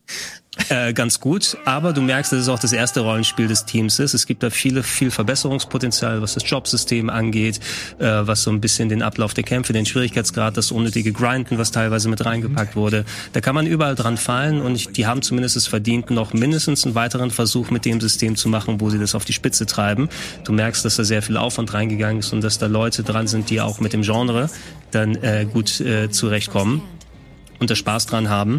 Speaker 4: Ganz gut, aber du merkst, dass es auch das erste Rollenspiel des Teams ist. Es gibt da viel Verbesserungspotenzial, was das Jobsystem angeht, was so ein bisschen den Ablauf der Kämpfe, den Schwierigkeitsgrad, das unnötige Grinden, was teilweise mit reingepackt wurde. Da kann man überall dran fallen und die haben zumindest es verdient, noch mindestens einen weiteren Versuch mit dem System zu machen, wo sie das auf die Spitze treiben. Du merkst, dass da sehr viel Aufwand reingegangen ist und dass da Leute dran sind, die auch mit dem Genre dann gut zurechtkommen und da Spaß dran haben.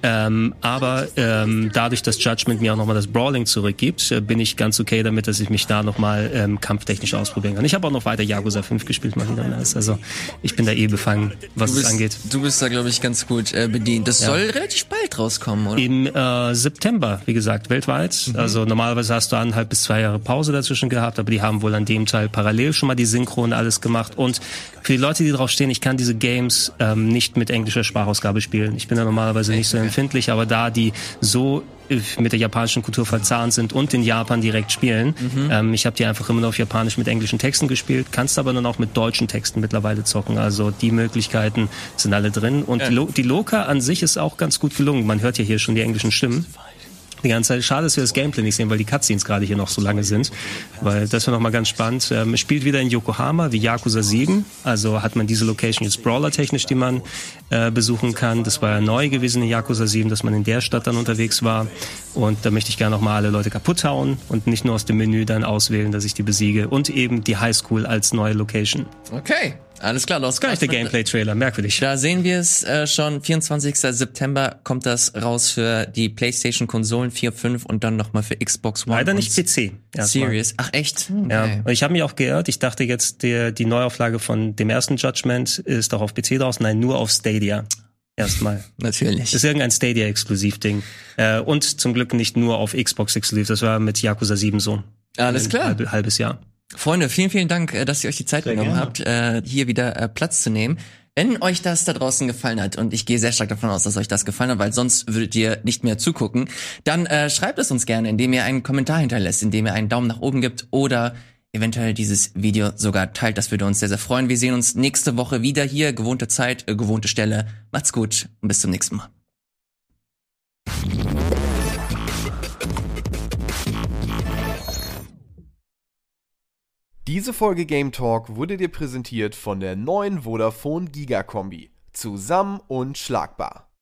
Speaker 4: Aber dadurch, dass Judgment mir auch nochmal das Brawling zurückgibt, bin ich ganz okay damit, dass ich mich da nochmal kampftechnisch ausprobieren kann. Ich habe auch noch weiter Yakuza 5 gespielt, also ich bin da befangen, was es angeht.
Speaker 2: Du bist da, glaube ich, ganz gut bedient. Das soll relativ bald rauskommen, oder?
Speaker 4: Im September, wie gesagt, weltweit. Also normalerweise hast du 1,5 bis 2 Jahre Pause dazwischen gehabt, aber die haben wohl an dem Teil parallel schon mal die Synchro und alles gemacht. Und für die Leute, die drauf stehen, ich kann diese Games nicht mit englischer Sprachausgabe spielen. Ich bin da normalerweise nicht so empfindlich, aber da die so mit der japanischen Kultur verzahnt sind und in Japan direkt spielen, ich habe die einfach immer nur auf Japanisch mit englischen Texten gespielt, kannst aber dann auch mit deutschen Texten mittlerweile zocken. Also die Möglichkeiten sind alle drin. Und die Loka an sich ist auch ganz gut gelungen. Man hört ja hier schon die englischen Stimmen die ganze Zeit. Schade, dass wir das Gameplay nicht sehen, weil die Cutscenes gerade hier noch so lange sind. Weil das wäre noch mal ganz spannend. Es spielt wieder in Yokohama wie Yakuza 7. Also hat man diese Location jetzt Brawler-technisch, die man besuchen kann. Das war ja neu gewesen in Yakuza 7, dass man in der Stadt dann unterwegs war. Und da möchte ich gerne noch mal alle Leute kaputt hauen und nicht nur aus dem Menü dann auswählen, dass ich die besiege. Und eben die Highschool als neue Location.
Speaker 2: Okay. Alles klar, los.
Speaker 4: Gar nicht der Gameplay-Trailer, merkwürdig.
Speaker 2: Da sehen wir es schon, 24. September kommt das raus für die PlayStation-Konsolen 4, 5 und dann nochmal für Xbox One.
Speaker 4: Leider nicht PC.
Speaker 2: Series. Ach echt? Okay.
Speaker 4: Ja, und ich habe mich auch geirrt. Ich dachte jetzt, die Neuauflage von dem ersten Judgment ist doch auf PC draus. Nein, nur auf Stadia. Erstmal.
Speaker 2: Natürlich.
Speaker 4: Das ist irgendein Stadia-Exklusiv-Ding. Und zum Glück nicht nur auf Xbox-Exklusiv. Das war mit Yakuza 7 so.
Speaker 2: Alles klar.
Speaker 4: Halbes Jahr.
Speaker 2: Freunde, vielen, vielen Dank, dass ihr euch die Zeit genommen habt, hier wieder Platz zu nehmen. Wenn euch das da draußen gefallen hat, und ich gehe sehr stark davon aus, dass euch das gefallen hat, weil sonst würdet ihr nicht mehr zugucken, dann schreibt es uns gerne, indem ihr einen Kommentar hinterlässt, indem ihr einen Daumen nach oben gibt oder eventuell dieses Video sogar teilt. Das würde uns sehr, sehr freuen. Wir sehen uns nächste Woche wieder hier. Gewohnte Zeit, gewohnte Stelle. Macht's gut und bis zum nächsten Mal.
Speaker 1: Diese Folge Game Talk wurde dir präsentiert von der neuen Vodafone Giga Kombi. Zusammen und schlagbar.